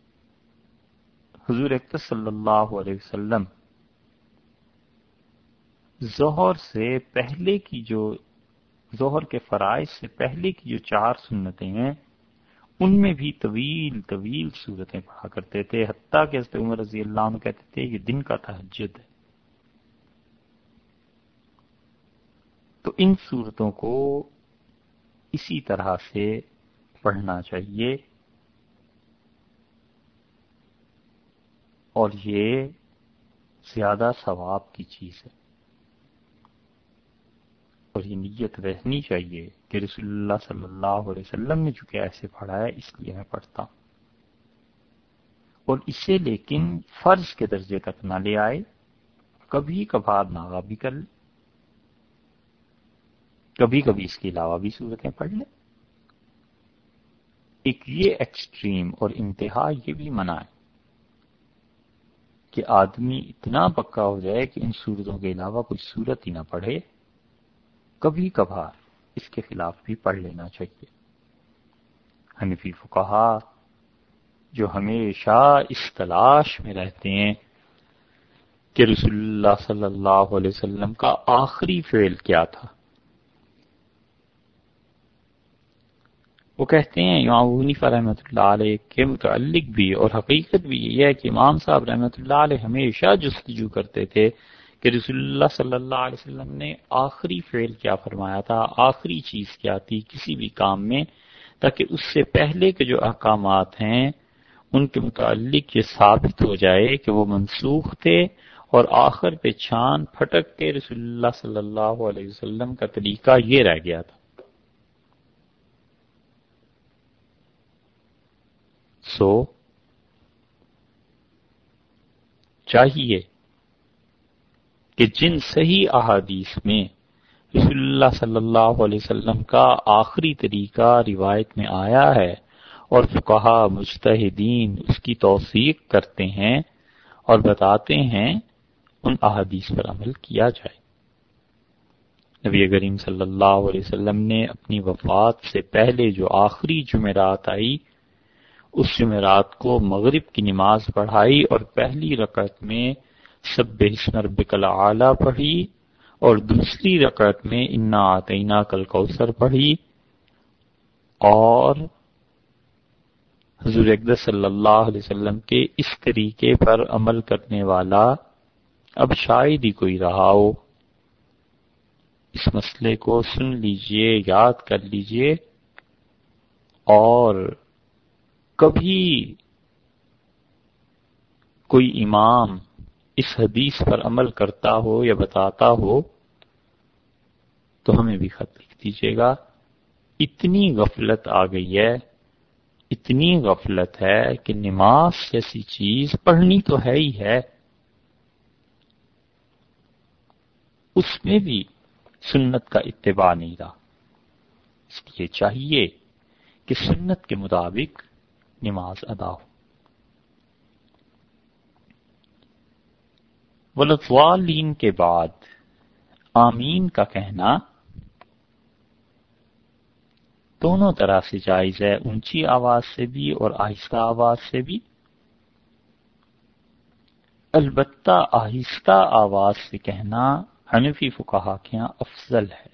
حضور اکرم صلی اللہ علیہ وسلم ظہر سے پہلے کی جو ظہر کے فرائض سے پہلے کی جو چار سنتیں ہیں ان میں بھی طویل طویل صورتیں پڑھا کرتے تھے، حتیٰ کہ حضرت عمر رضی اللہ عنہ کہتے تھے یہ دن کا تہجد ہے۔ تو ان صورتوں کو اسی طرح سے پڑھنا چاہیے، اور یہ زیادہ ثواب کی چیز ہے، اور یہ نیت رہنی چاہیے کہ رسول اللہ صلی اللہ علیہ وسلم نے چونکہ ایسے پڑھا ہے اس لیے میں پڑھتا ہوں، اور اسے لیکن فرض کے درجے تک نہ لے آئے، کبھی کبھار ناغہ بھی کر لے، کبھی کبھی اس کے علاوہ بھی صورتیں پڑھ لیں۔ ایک یہ ایکسٹریم اور انتہا یہ بھی منع ہے کہ آدمی اتنا پکا ہو جائے کہ ان صورتوں کے علاوہ کوئی صورت ہی نہ پڑھے، کبھی کبھار اس کے خلاف بھی پڑھ لینا چاہیے۔ حنفی فقہا جو ہمیشہ اس تلاش میں رہتے ہیں کہ رسول اللہ صلی اللہ علیہ وسلم کا آخری فعل کیا تھا، وہ کہتے ہیں امام ابو حنیفہ رحمۃ اللہ علیہ کے متعلق بھی، اور حقیقت بھی یہ ہے کہ امام صاحب رحمۃ اللہ علیہ ہمیشہ جستجو کرتے تھے کہ رسول اللہ صلی اللہ علیہ وسلم نے آخری فعل کیا فرمایا تھا، آخری چیز کیا تھی کسی بھی کام میں، تاکہ اس سے پہلے کے جو احکامات ہیں ان کے متعلق یہ ثابت ہو جائے کہ وہ منسوخ تھے، اور آخر پہ چھان پھٹک کے رسول اللہ صلی اللہ علیہ وسلم کا طریقہ یہ رہ گیا تھا۔ سو چاہیے کہ جن صحیح احادیث میں رسول اللہ صلی اللہ علیہ وسلم کا آخری طریقہ روایت میں آیا ہے اور فقہا مجتہدین اس کی توثیق کرتے ہیں اور بتاتے ہیں، ان احادیث پر عمل کیا جائے۔ نبی کریم صلی اللہ علیہ وسلم نے اپنی وفات سے پہلے جو آخری جمعرات آئی، اس جمعرات کو مغرب کی نماز پڑھائی اور پہلی رکعت میں سبح اسم ربک الاعلی پڑھی، اور دوسری رکعت میں انا اعطیناک الکوثر پڑھی، اور حضور اقدس صلی اللہ علیہ وسلم کے اس طریقے پر عمل کرنے والا اب شاید ہی کوئی رہا ہو۔ اس مسئلے کو سن لیجئے، یاد کر لیجئے، اور کبھی کوئی امام اس حدیث پر عمل کرتا ہو یا بتاتا ہو تو ہمیں بھی خط لکھ دیجیے گا۔ اتنی غفلت آ گئی ہے، اتنی غفلت ہے کہ نماز جیسی چیز پڑھنی تو ہے ہی ہے، اس میں بھی سنت کا اتباع نہیں رہا۔ اس لیے چاہیے کہ سنت کے مطابق نماز ادا ہو۔ وَلَضَّالِّينَ کے بعد آمین کا کہنا دونوں طرح سے جائز ہے، اونچی آواز سے بھی اور آہستہ آواز سے بھی۔ البتہ آہستہ آواز سے کہنا حنفی فقہا کے یہاں افضل ہے۔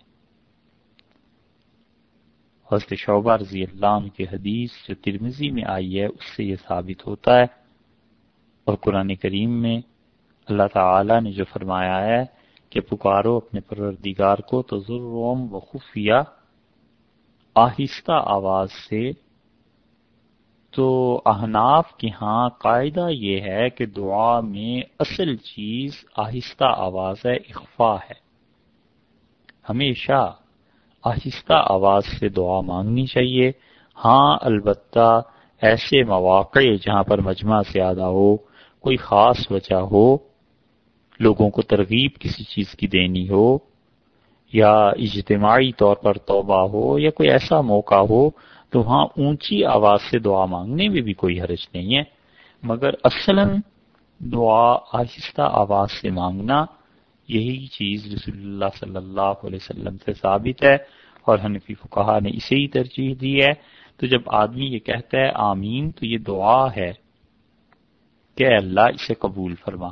حضرت شعبہ رضی اللہ عنہ کی حدیث جو ترمذی میں آئی ہے اس سے یہ ثابت ہوتا ہے، اور قرآن کریم میں اللہ تعالی نے جو فرمایا ہے کہ پکارو اپنے پروردگار کو تو ضرورم و خفیہ، آہستہ آواز سے، تو احناف کے ہاں قاعدہ یہ ہے کہ دعا میں اصل چیز آہستہ آواز ہے، اخفا ہے۔ ہمیشہ آہستہ آواز سے دعا مانگنی چاہیے۔ ہاں البتہ ایسے مواقع جہاں پر مجمع زیادہ ہو، کوئی خاص وجہ ہو، لوگوں کو ترغیب کسی چیز کی دینی ہو، یا اجتماعی طور پر توبہ ہو، یا کوئی ایسا موقع ہو، تو وہاں اونچی آواز سے دعا مانگنے میں بھی کوئی حرج نہیں ہے، مگر اصلاً دعا آہستہ آواز سے مانگنا، یہی چیز رسول اللہ صلی اللہ علیہ وسلم سے ثابت ہے، اور حنفی فقہا نے اسے ہی ترجیح دی ہے۔ تو جب آدمی یہ کہتا ہے آمین تو یہ دعا ہے کہ اے اللہ اسے قبول فرما۔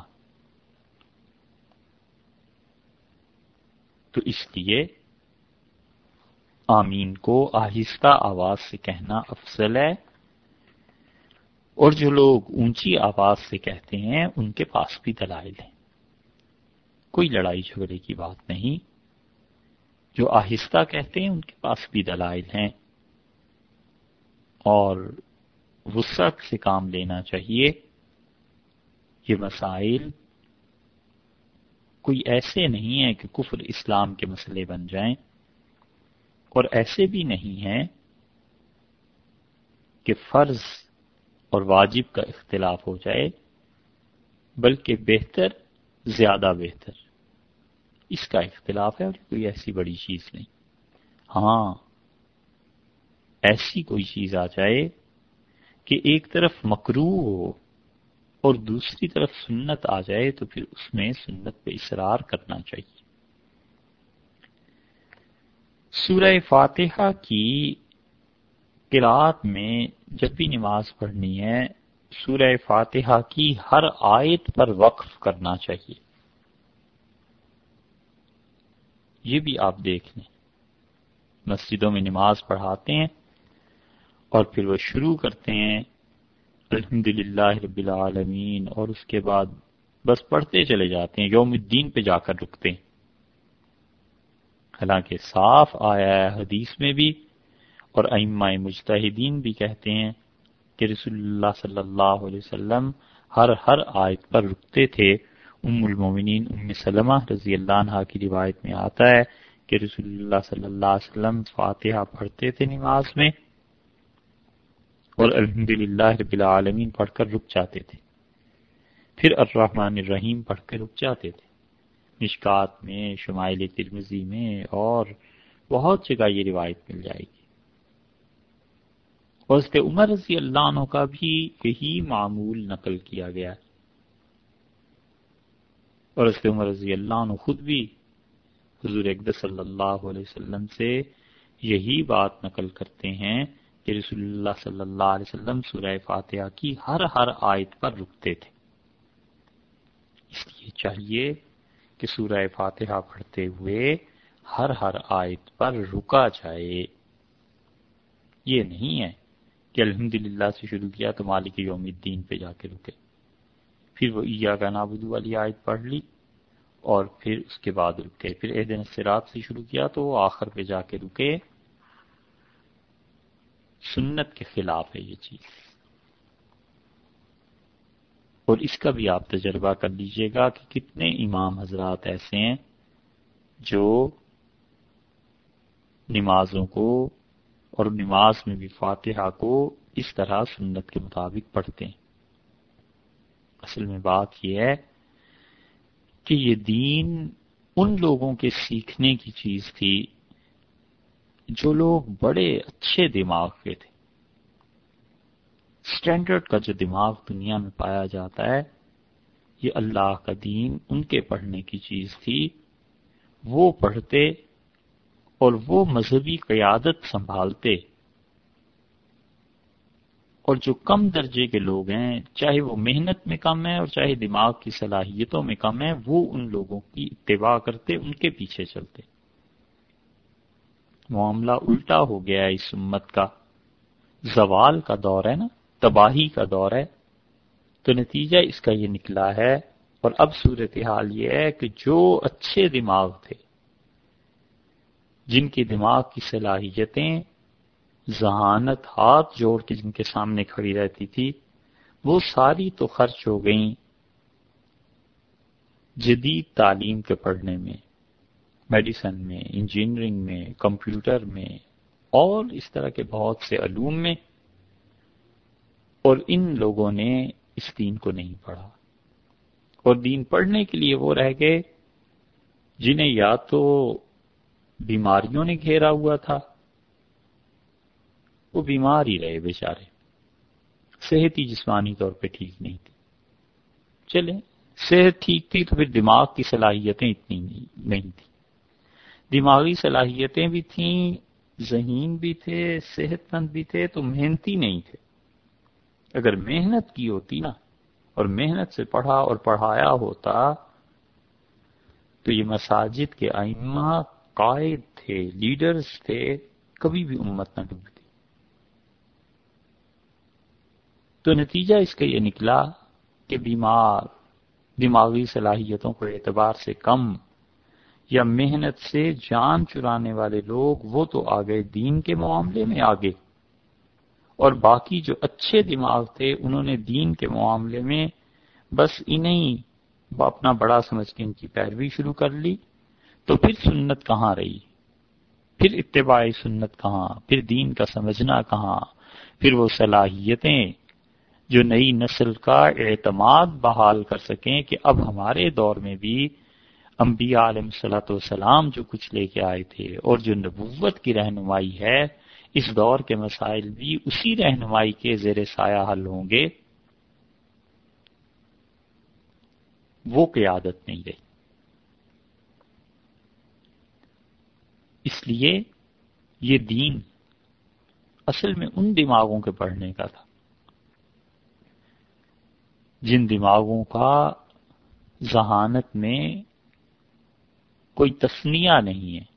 تو اس لیے آمین کو آہستہ آواز سے کہنا افضل ہے، اور جو لوگ اونچی آواز سے کہتے ہیں ان کے پاس بھی دلائل ہیں، کوئی لڑائی جھگڑے کی بات نہیں۔ جو آہستہ کہتے ہیں ان کے پاس بھی دلائل ہیں، اور وسعت سے کام لینا چاہیے۔ یہ مسائل کوئی ایسے نہیں ہیں کہ کفر اسلام کے مسئلے بن جائیں، اور ایسے بھی نہیں ہیں کہ فرض اور واجب کا اختلاف ہو جائے، بلکہ بہتر زیادہ بہتر اس کا اختلاف ہے، اور کوئی ایسی بڑی چیز نہیں۔ ہاں ایسی کوئی چیز آ جائے کہ ایک طرف مکروہ ہو اور دوسری طرف سنت آ جائے تو پھر اس میں سنت پہ اصرار کرنا چاہیے۔ سورہ فاتحہ کی قرأت میں جب بھی نماز پڑھنی ہے سورہ فاتحہ کی ہر آیت پر وقف کرنا چاہیے۔ یہ بھی آپ دیکھ لیں، مسجدوں میں نماز پڑھاتے ہیں اور پھر وہ شروع کرتے ہیں الحمدللہ رب العالمین، اور اس کے بعد بس پڑھتے چلے جاتے ہیں، یوم الدین پہ جا کر رکتے ہیں۔ حالانکہ صاف آیا ہے حدیث میں بھی، اور ائمہ مجتہدین بھی کہتے ہیں کہ رسول اللہ صلی اللہ علیہ وسلم ہر ہر آیت پر رکتے تھے۔ ام المومنین ام سلمہ رضی اللہ عنہا کی روایت میں آتا ہے کہ رسول اللہ صلی اللہ علیہ وسلم فاتحہ پڑھتے تھے نماز میں، اور الحمدللہ رب العالمین پڑھ کر رک جاتے تھے، پھر الرحمن الرحیم پڑھ کر رک جاتے تھے۔ مشکات میں، شمائل ترمذی میں اور بہت جگہ یہ روایت مل جائے گی۔ اور حضرت عمر رضی اللہ عنہ کا بھی یہی معمول نقل کیا گیا ہے، اور حضرت عمر رضی اللہ عنہ خود بھی حضور اقدس صلی اللہ علیہ وسلم سے یہی بات نقل کرتے ہیں کہ رسول اللہ صلی اللہ علیہ وسلم سورہ فاتحہ کی ہر ہر آیت پر رکتے تھے۔ اس لیے چاہیے کہ سورہ فاتحہ پڑھتے ہوئے ہر ہر آیت پر رکا جائے۔ یہ نہیں ہے کہ الحمدللہ سے شروع کیا تو مالک یوم الدین پہ جا کے رکے، پھر وہ ایاک نعبد والی آیت پڑھ لی اور پھر اس کے بعد رکے، پھر اہدنا الصراط سے شروع کیا تو وہ آخر پہ جا کے رکے۔ سنت کے خلاف ہے یہ چیز، اور اس کا بھی آپ تجربہ کر لیجئے گا کہ کتنے امام حضرات ایسے ہیں جو نمازوں کو اور نماز میں بھی فاتحہ کو اس طرح سنت کے مطابق پڑھتے ہیں۔ اصل میں بات یہ ہے کہ یہ دین ان لوگوں کے سیکھنے کی چیز تھی جو لوگ بڑے اچھے دماغ کے تھے۔ سٹینڈرڈ کا جو دماغ دنیا میں پایا جاتا ہے، یہ اللہ کا دین ان کے پڑھنے کی چیز تھی۔ وہ پڑھتے اور وہ مذہبی قیادت سنبھالتے، اور جو کم درجے کے لوگ ہیں، چاہے وہ محنت میں کم ہے اور چاہے دماغ کی صلاحیتوں میں کم ہے، وہ ان لوگوں کی اتباع کرتے، ان کے پیچھے چلتے۔ معاملہ الٹا ہو گیا ہے، اس امت کا زوال کا دور ہے نا، تباہی کا دور ہے، تو نتیجہ اس کا یہ نکلا ہے۔ اور اب صورتحال یہ ہے کہ جو اچھے دماغ تھے، جن کی دماغ کی صلاحیتیں ذہانت ہاتھ جوڑ کے جن کے سامنے کھڑی رہتی تھی، وہ ساری تو خرچ ہو گئیں جدید تعلیم کے پڑھنے میں، میڈیسن میں، انجینئرنگ میں، کمپیوٹر میں اور اس طرح کے بہت سے علوم میں، اور ان لوگوں نے اس دین کو نہیں پڑھا۔ اور دین پڑھنے کے لیے وہ رہ گئے جنہیں یا تو بیماریوں نے گھیرا ہوا تھا، وہ بیمار ہی رہے بیچارے، صحت ہی جسمانی طور پہ ٹھیک نہیں تھی۔ چلیں صحت ٹھیک تھی تو پھر دماغ کی صلاحیتیں اتنی نہیں تھی، دماغی صلاحیتیں بھی تھیں، ذہین بھی تھے، صحت مند بھی تھے، تو محنتی نہیں تھے۔ اگر محنت کی ہوتی نا اور محنت سے پڑھا اور پڑھایا ہوتا تو یہ مساجد کے ائمہ قائد تھے، لیڈرز تھے، کبھی بھی امت نہ ڈوبتی۔ تو نتیجہ اس کا یہ نکلا کہ بیمار، دماغی صلاحیتوں کو اعتبار سے کم یا محنت سے جان چرانے والے لوگ وہ تو آگئے دین کے معاملے میں آگے، اور باقی جو اچھے دماغ تھے انہوں نے دین کے معاملے میں بس انہیں اپنا بڑا سمجھ کے ان کی پیروی شروع کر لی۔ تو پھر سنت کہاں رہی؟ پھر اتباع سنت کہاں؟ پھر دین کا سمجھنا کہاں؟ پھر وہ صلاحیتیں جو نئی نسل کا اعتماد بحال کر سکیں کہ اب ہمارے دور میں بھی انبیاء علیہ الصلوۃ والسلام جو کچھ لے کے آئے تھے اور جو نبوت کی رہنمائی ہے، اس دور کے مسائل بھی اسی رہنمائی کے زیر سایہ حل ہوں گے، وہ قیادت نہیں رہی۔ اس لیے یہ دین اصل میں ان دماغوں کے پڑھنے کا تھا جن دماغوں کا ذہانت میں کوئی تصنیہ نہیں ہے،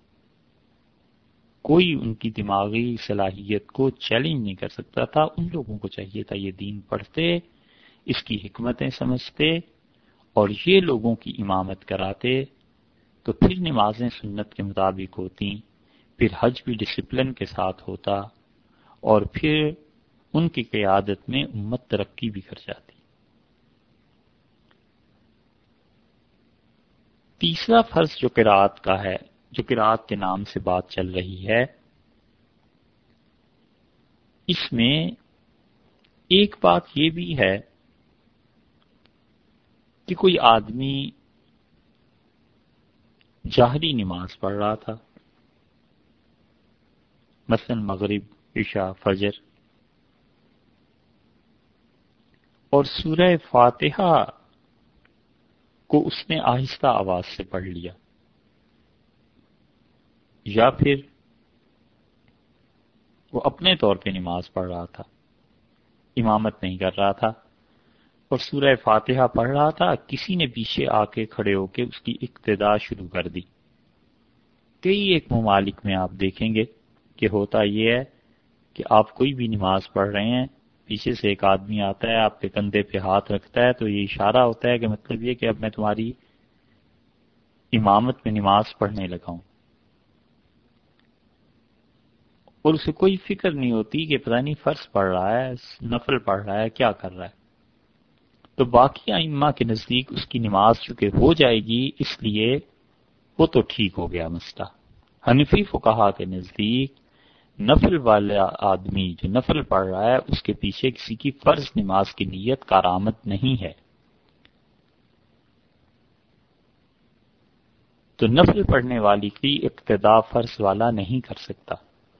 کوئی ان کی دماغی صلاحیت کو چیلنج نہیں کر سکتا تھا۔ ان لوگوں کو چاہیے تھا یہ دین پڑھتے، اس کی حکمتیں سمجھتے اور یہ لوگوں کی امامت کراتے، تو پھر نمازیں سنت کے مطابق ہوتی، پھر حج بھی ڈسپلن کے ساتھ ہوتا، اور پھر ان کی قیادت میں امت ترقی بھی کر جاتی۔ تیسرا فرض جو قرات کا ہے، جو قرات کے نام سے بات چل رہی ہے، اس میں ایک بات یہ بھی ہے کہ کوئی آدمی جہری نماز پڑھ رہا تھا، مثلا مغرب، عشاء، فجر، اور سورہ فاتحہ کو اس نے آہستہ آواز سے پڑھ لیا، یا پھر وہ اپنے طور پہ نماز پڑھ رہا تھا، امامت نہیں کر رہا تھا، اور سورہ فاتحہ پڑھ رہا تھا، کسی نے پیچھے آ کے کھڑے ہو کے اس کی اقتداء شروع کر دی۔ کئی ایک ممالک میں آپ دیکھیں گے کہ ہوتا یہ ہے کہ آپ کوئی بھی نماز پڑھ رہے ہیں، پیچھے سے ایک آدمی آتا ہے، آپ کے کندھے پہ ہاتھ رکھتا ہے، تو یہ اشارہ ہوتا ہے کہ مطلب یہ کہ اب میں تمہاری امامت میں نماز پڑھنے لگا ہوں، اور اسے کوئی فکر نہیں ہوتی کہ پتہ نہیں فرض پڑھ رہا ہے، نفل پڑھ رہا ہے، کیا کر رہا ہے۔ تو باقی ائمہ کے نزدیک اس کی نماز چونکہ ہو جائے گی، اس لیے وہ تو ٹھیک ہو گیا مسئلہ۔ حنفی فقہا کے نزدیک نفل والا آدمی جو نفل پڑھ رہا ہے، اس کے پیچھے کسی کی فرض نماز کی نیت کارآمد نہیں ہے، تو نفل پڑھنے والی کی اقتداء فرض والا نہیں کر سکتا۔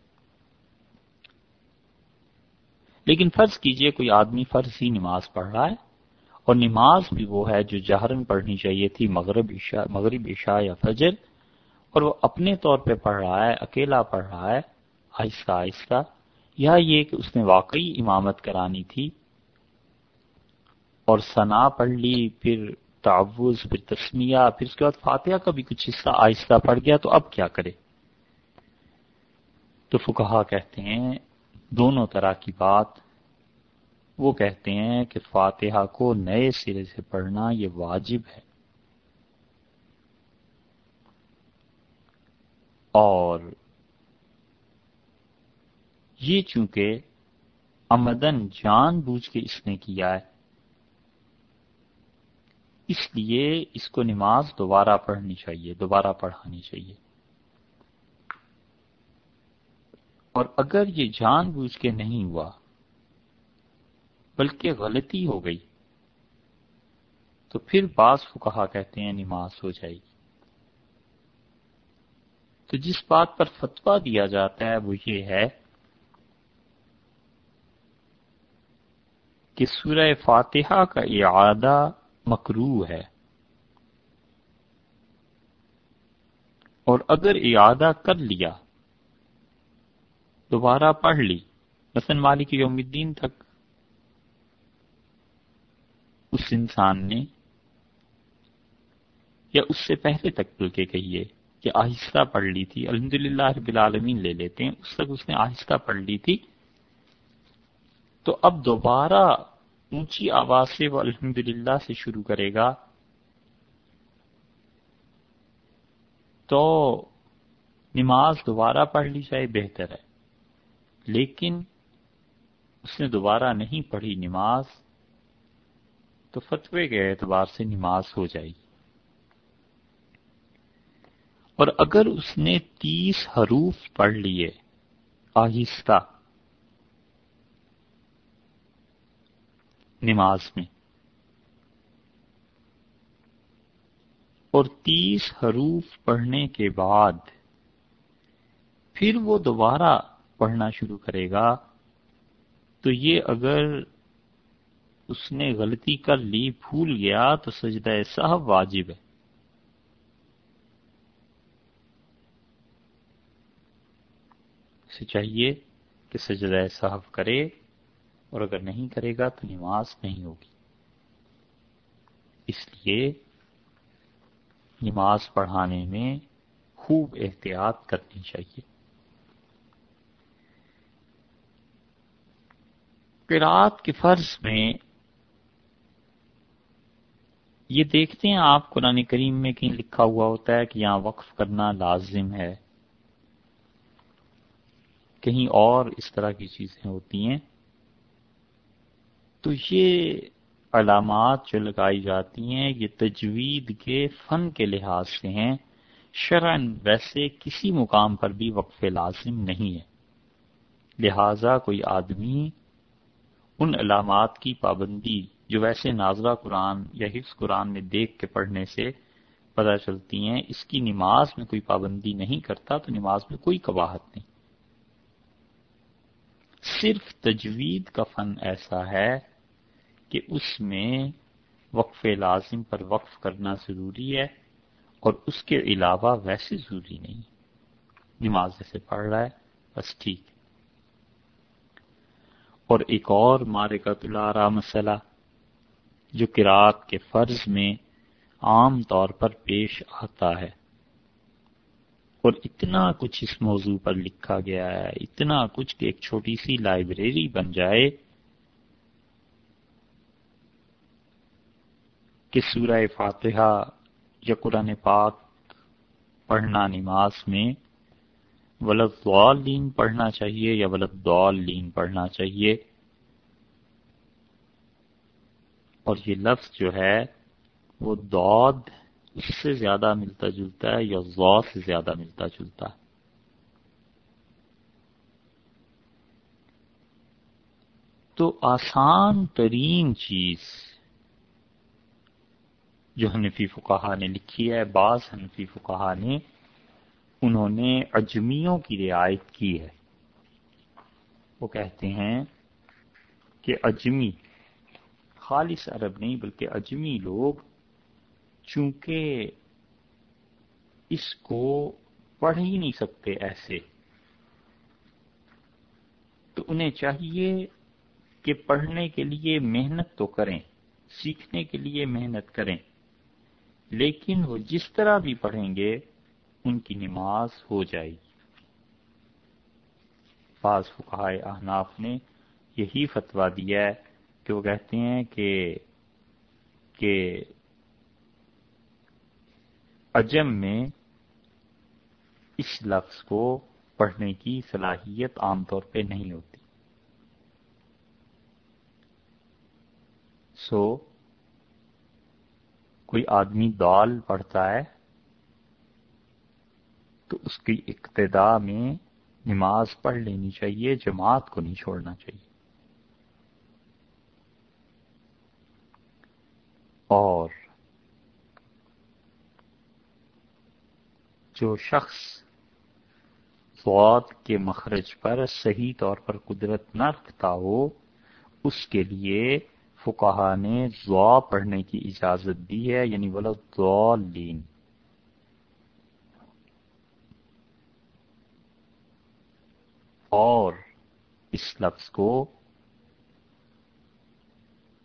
لیکن فرض کیجئے کوئی آدمی فرضی نماز پڑھ رہا ہے، اور نماز بھی وہ ہے جو جہرن پڑھنی چاہیے تھی، مغرب عشاء مغرب عشاء یا فجر، اور وہ اپنے طور پہ پڑھ رہا ہے، اکیلا پڑھ رہا ہے، آہستہ آہستہ، یا یہ کہ اس نے واقعی امامت کرانی تھی اور ثنا پڑھ لی، پھر تعوذ، پھر تسمیہ، پھر اس کے بعد فاتحہ کا بھی کچھ حصہ آہستہ پڑھ گیا، تو اب کیا کرے؟ تو فقہا کہتے ہیں دونوں طرح کی بات۔ وہ کہتے ہیں کہ فاتحہ کو نئے سرے سے پڑھنا یہ واجب ہے، اور یہ چونکہ عمدن جان بوجھ کے اس نے کیا ہے، اس لیے اس کو نماز دوبارہ پڑھنی چاہیے، دوبارہ پڑھانی چاہیے، اور اگر یہ جان بوجھ کے نہیں ہوا بلکہ غلطی ہو گئی تو پھر بعض فقہا کہتے ہیں نماز ہو جائے گی۔ تو جس بات پر فتویٰ دیا جاتا ہے وہ یہ ہے کہ سورہ فاتحہ کا اعادہ مکروہ ہے، اور اگر اعادہ کر لیا، دوبارہ پڑھ لی، مثلا مالک یوم الدین تک اس انسان نے، یا اس سے پہلے تک بلکہ کہیے کہ آہستہ پڑھ لی تھی، الحمدللہ رب العالمین لے لیتے ہیں، اس تک اس نے آہستہ پڑھ لی تھی، تو اب دوبارہ اونچی آواز سے وہ الحمدللہ سے شروع کرے گا تو نماز دوبارہ پڑھ لی جائے بہتر ہے، لیکن اس نے دوبارہ نہیں پڑھی نماز تو فتوے کے اعتبار سے نماز ہو جائے گی۔ اور اگر اس نے تیس حروف پڑھ لیے آہستہ نماز میں، اور تیس حروف پڑھنے کے بعد پھر وہ دوبارہ پڑھنا شروع کرے گا، تو یہ اگر اس نے غلطی کر لی، بھول گیا، تو سجدہ سہو واجب ہے۔ اسے چاہیے کہ سجدہ سہو کرے، اور اگر نہیں کرے گا تو نماز نہیں ہوگی۔ اس لیے نماز پڑھانے میں خوب احتیاط کرنی چاہیے۔ قرات کے فرض میں یہ دیکھتے ہیں آپ قرآن کریم میں کہیں لکھا ہوا ہوتا ہے کہ یہاں وقف کرنا لازم ہے، کہیں اور اس طرح کی چیزیں ہوتی ہیں، تو یہ علامات جو لگائی جاتی ہیں یہ تجوید کے فن کے لحاظ سے ہیں، شرعاً ویسے کسی مقام پر بھی وقف لازم نہیں ہے، لہذا کوئی آدمی ان علامات کی پابندی جو ویسے ناظرہ قرآن یا حفظ قرآن میں دیکھ کے پڑھنے سے پتہ چلتی ہیں، اس کی نماز میں کوئی پابندی نہیں کرتا تو نماز میں کوئی قباحت نہیں۔ صرف تجوید کا فن ایسا ہے کہ اس میں وقف لازم پر وقف کرنا ضروری ہے، اور اس کے علاوہ ویسے ضروری نہیں۔ نماز جیسے پڑھ رہا ہے بس ٹھیک ہے۔ اور ایک اور معرکۃ الآراء مسئلہ جو قرات کے فرض میں عام طور پر پیش آتا ہے، اور اتنا کچھ اس موضوع پر لکھا گیا ہے، اتنا کچھ کہ ایک چھوٹی سی لائبریری بن جائے کہ سورہ فاتحہ یا قرآن پاک پڑھنا نماز میں ولضالین پڑھنا چاہیے یا ولضالین پڑھنا چاہیے، اور یہ لفظ جو ہے وہ ضاد اس سے زیادہ ملتا جلتا ہے یا ضا سے زیادہ ملتا جلتا ہے۔ تو آسان ترین چیز جو حنفی فقہا نے لکھی ہے، بعض حنفی فقہا نے انہوں نے عجمیوں کی رعایت کی ہے۔ وہ کہتے ہیں کہ عجمی، خالص عرب نہیں بلکہ عجمی لوگ، چونکہ اس کو پڑھ ہی نہیں سکتے ایسے، تو انہیں چاہیے کہ پڑھنے کے لیے محنت تو کریں، سیکھنے کے لیے محنت کریں، لیکن وہ جس طرح بھی پڑھیں گے ان کی نماز ہو جائے گی۔ بعض فقہائے احناف نے یہی فتویٰ دیا ہے کہ وہ کہتے ہیں کہ کہ عجم میں اس لفظ کو پڑھنے کی صلاحیت عام طور پہ نہیں ہوتی، سو کوئی آدمی دال پڑھتا ہے تو اس کی ابتدا میں نماز پڑھ لینی چاہیے، جماعت کو نہیں چھوڑنا چاہیے۔ اور جو شخص ضاد کے مخرج پر صحیح طور پر قدرت نہ رکھتا ہو، اس کے لیے فقہا نے ضا پڑھنے کی اجازت دی ہے، یعنی ولضالین۔ اور اس لفظ کو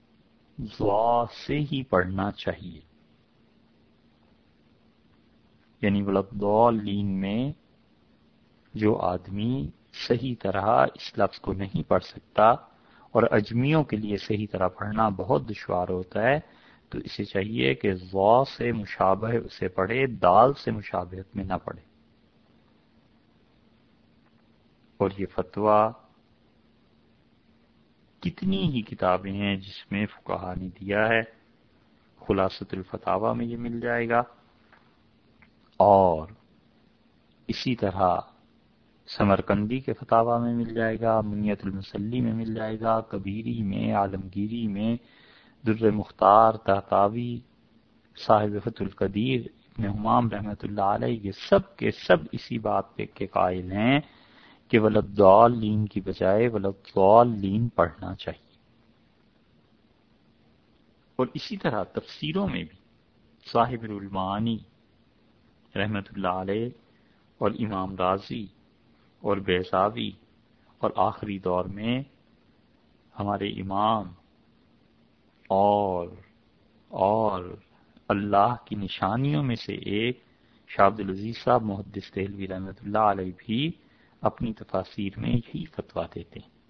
ضا سے ہی پڑھنا چاہیے۔ یعنی ولضالین میں جو آدمی صحیح طرح اس لفظ کو نہیں پڑھ سکتا اور اجمیوں کے لیے صحیح طرح پڑھنا بہت دشوار ہوتا ہے، تو اسے چاہیے کہ ضا سے مشابہ اسے پڑھے، دال سے مشابہت میں نہ پڑھے۔ اور یہ فتویٰ کتنی ہی کتابیں ہیں جس میں فقہا نے دیا ہے، خلاصۃ الفتاوی میں یہ مل جائے گا، اور اسی طرح سمرقندی کے فتاوی میں مل جائے گا، منیت المسلی میں مل جائے گا، کبیری میں، عالمگیری میں، در مختار، تحتاوی، صاحب فتح القدیر، ابن حمام رحمۃ اللہ علیہ، یہ سب کے سب اسی بات پہ کے قائل ہیں کہ ولضالین کی بجائے ولضالین پڑھنا چاہیے۔ اور اسی طرح تفسیروں میں بھی صاحب المعانی رحمۃ اللہ علیہ اور امام رازی اور بیضاوی اور آخری دور میں ہمارے امام اور اور اللہ کی نشانیوں میں سے ایک شاہ عبد العزیز صاحب محدث دہلوی رحمۃ اللہ علیہ بھی اپنی تفاسیر میں یہی فتویٰ دیتے ہیں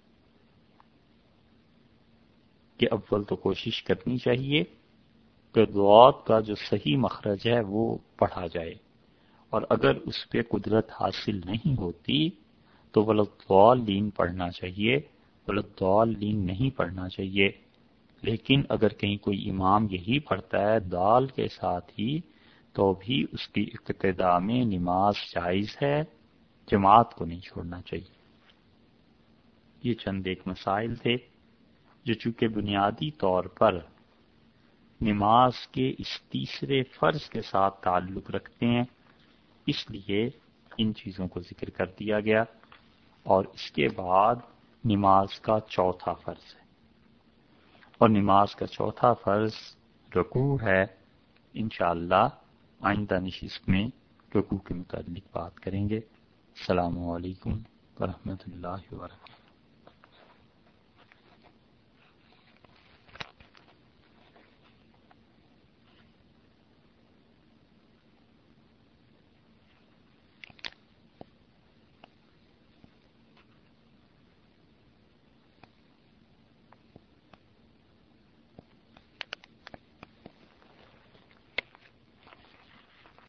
کہ اول تو کوشش کرنی چاہیے کہ ضاد کا جو صحیح مخرج ہے وہ پڑھا جائے، اور اگر اس پہ قدرت حاصل نہیں ہوتی تو ولضالین پڑھنا چاہیے، ولضالین نہیں پڑھنا چاہیے۔ لیکن اگر کہیں کوئی امام یہی پڑھتا ہے دال کے ساتھ ہی تو بھی اس کی اقتداء میں نماز جائز ہے، جماعت کو نہیں چھوڑنا چاہیے۔ یہ چند ایک مسائل تھے جو چونکہ بنیادی طور پر نماز کے اس تیسرے فرض کے ساتھ تعلق رکھتے ہیں، اس لیے ان چیزوں کو ذکر کر دیا گیا۔ اور اس کے بعد نماز کا چوتھا فرض ہے، اور نماز کا چوتھا فرض رکوع ہے۔ انشاءاللہ آئندہ نشست میں رکوع کے متعلق بات کریں گے۔ السلام علیکم ورحمۃ اللہ وبرکاتہ۔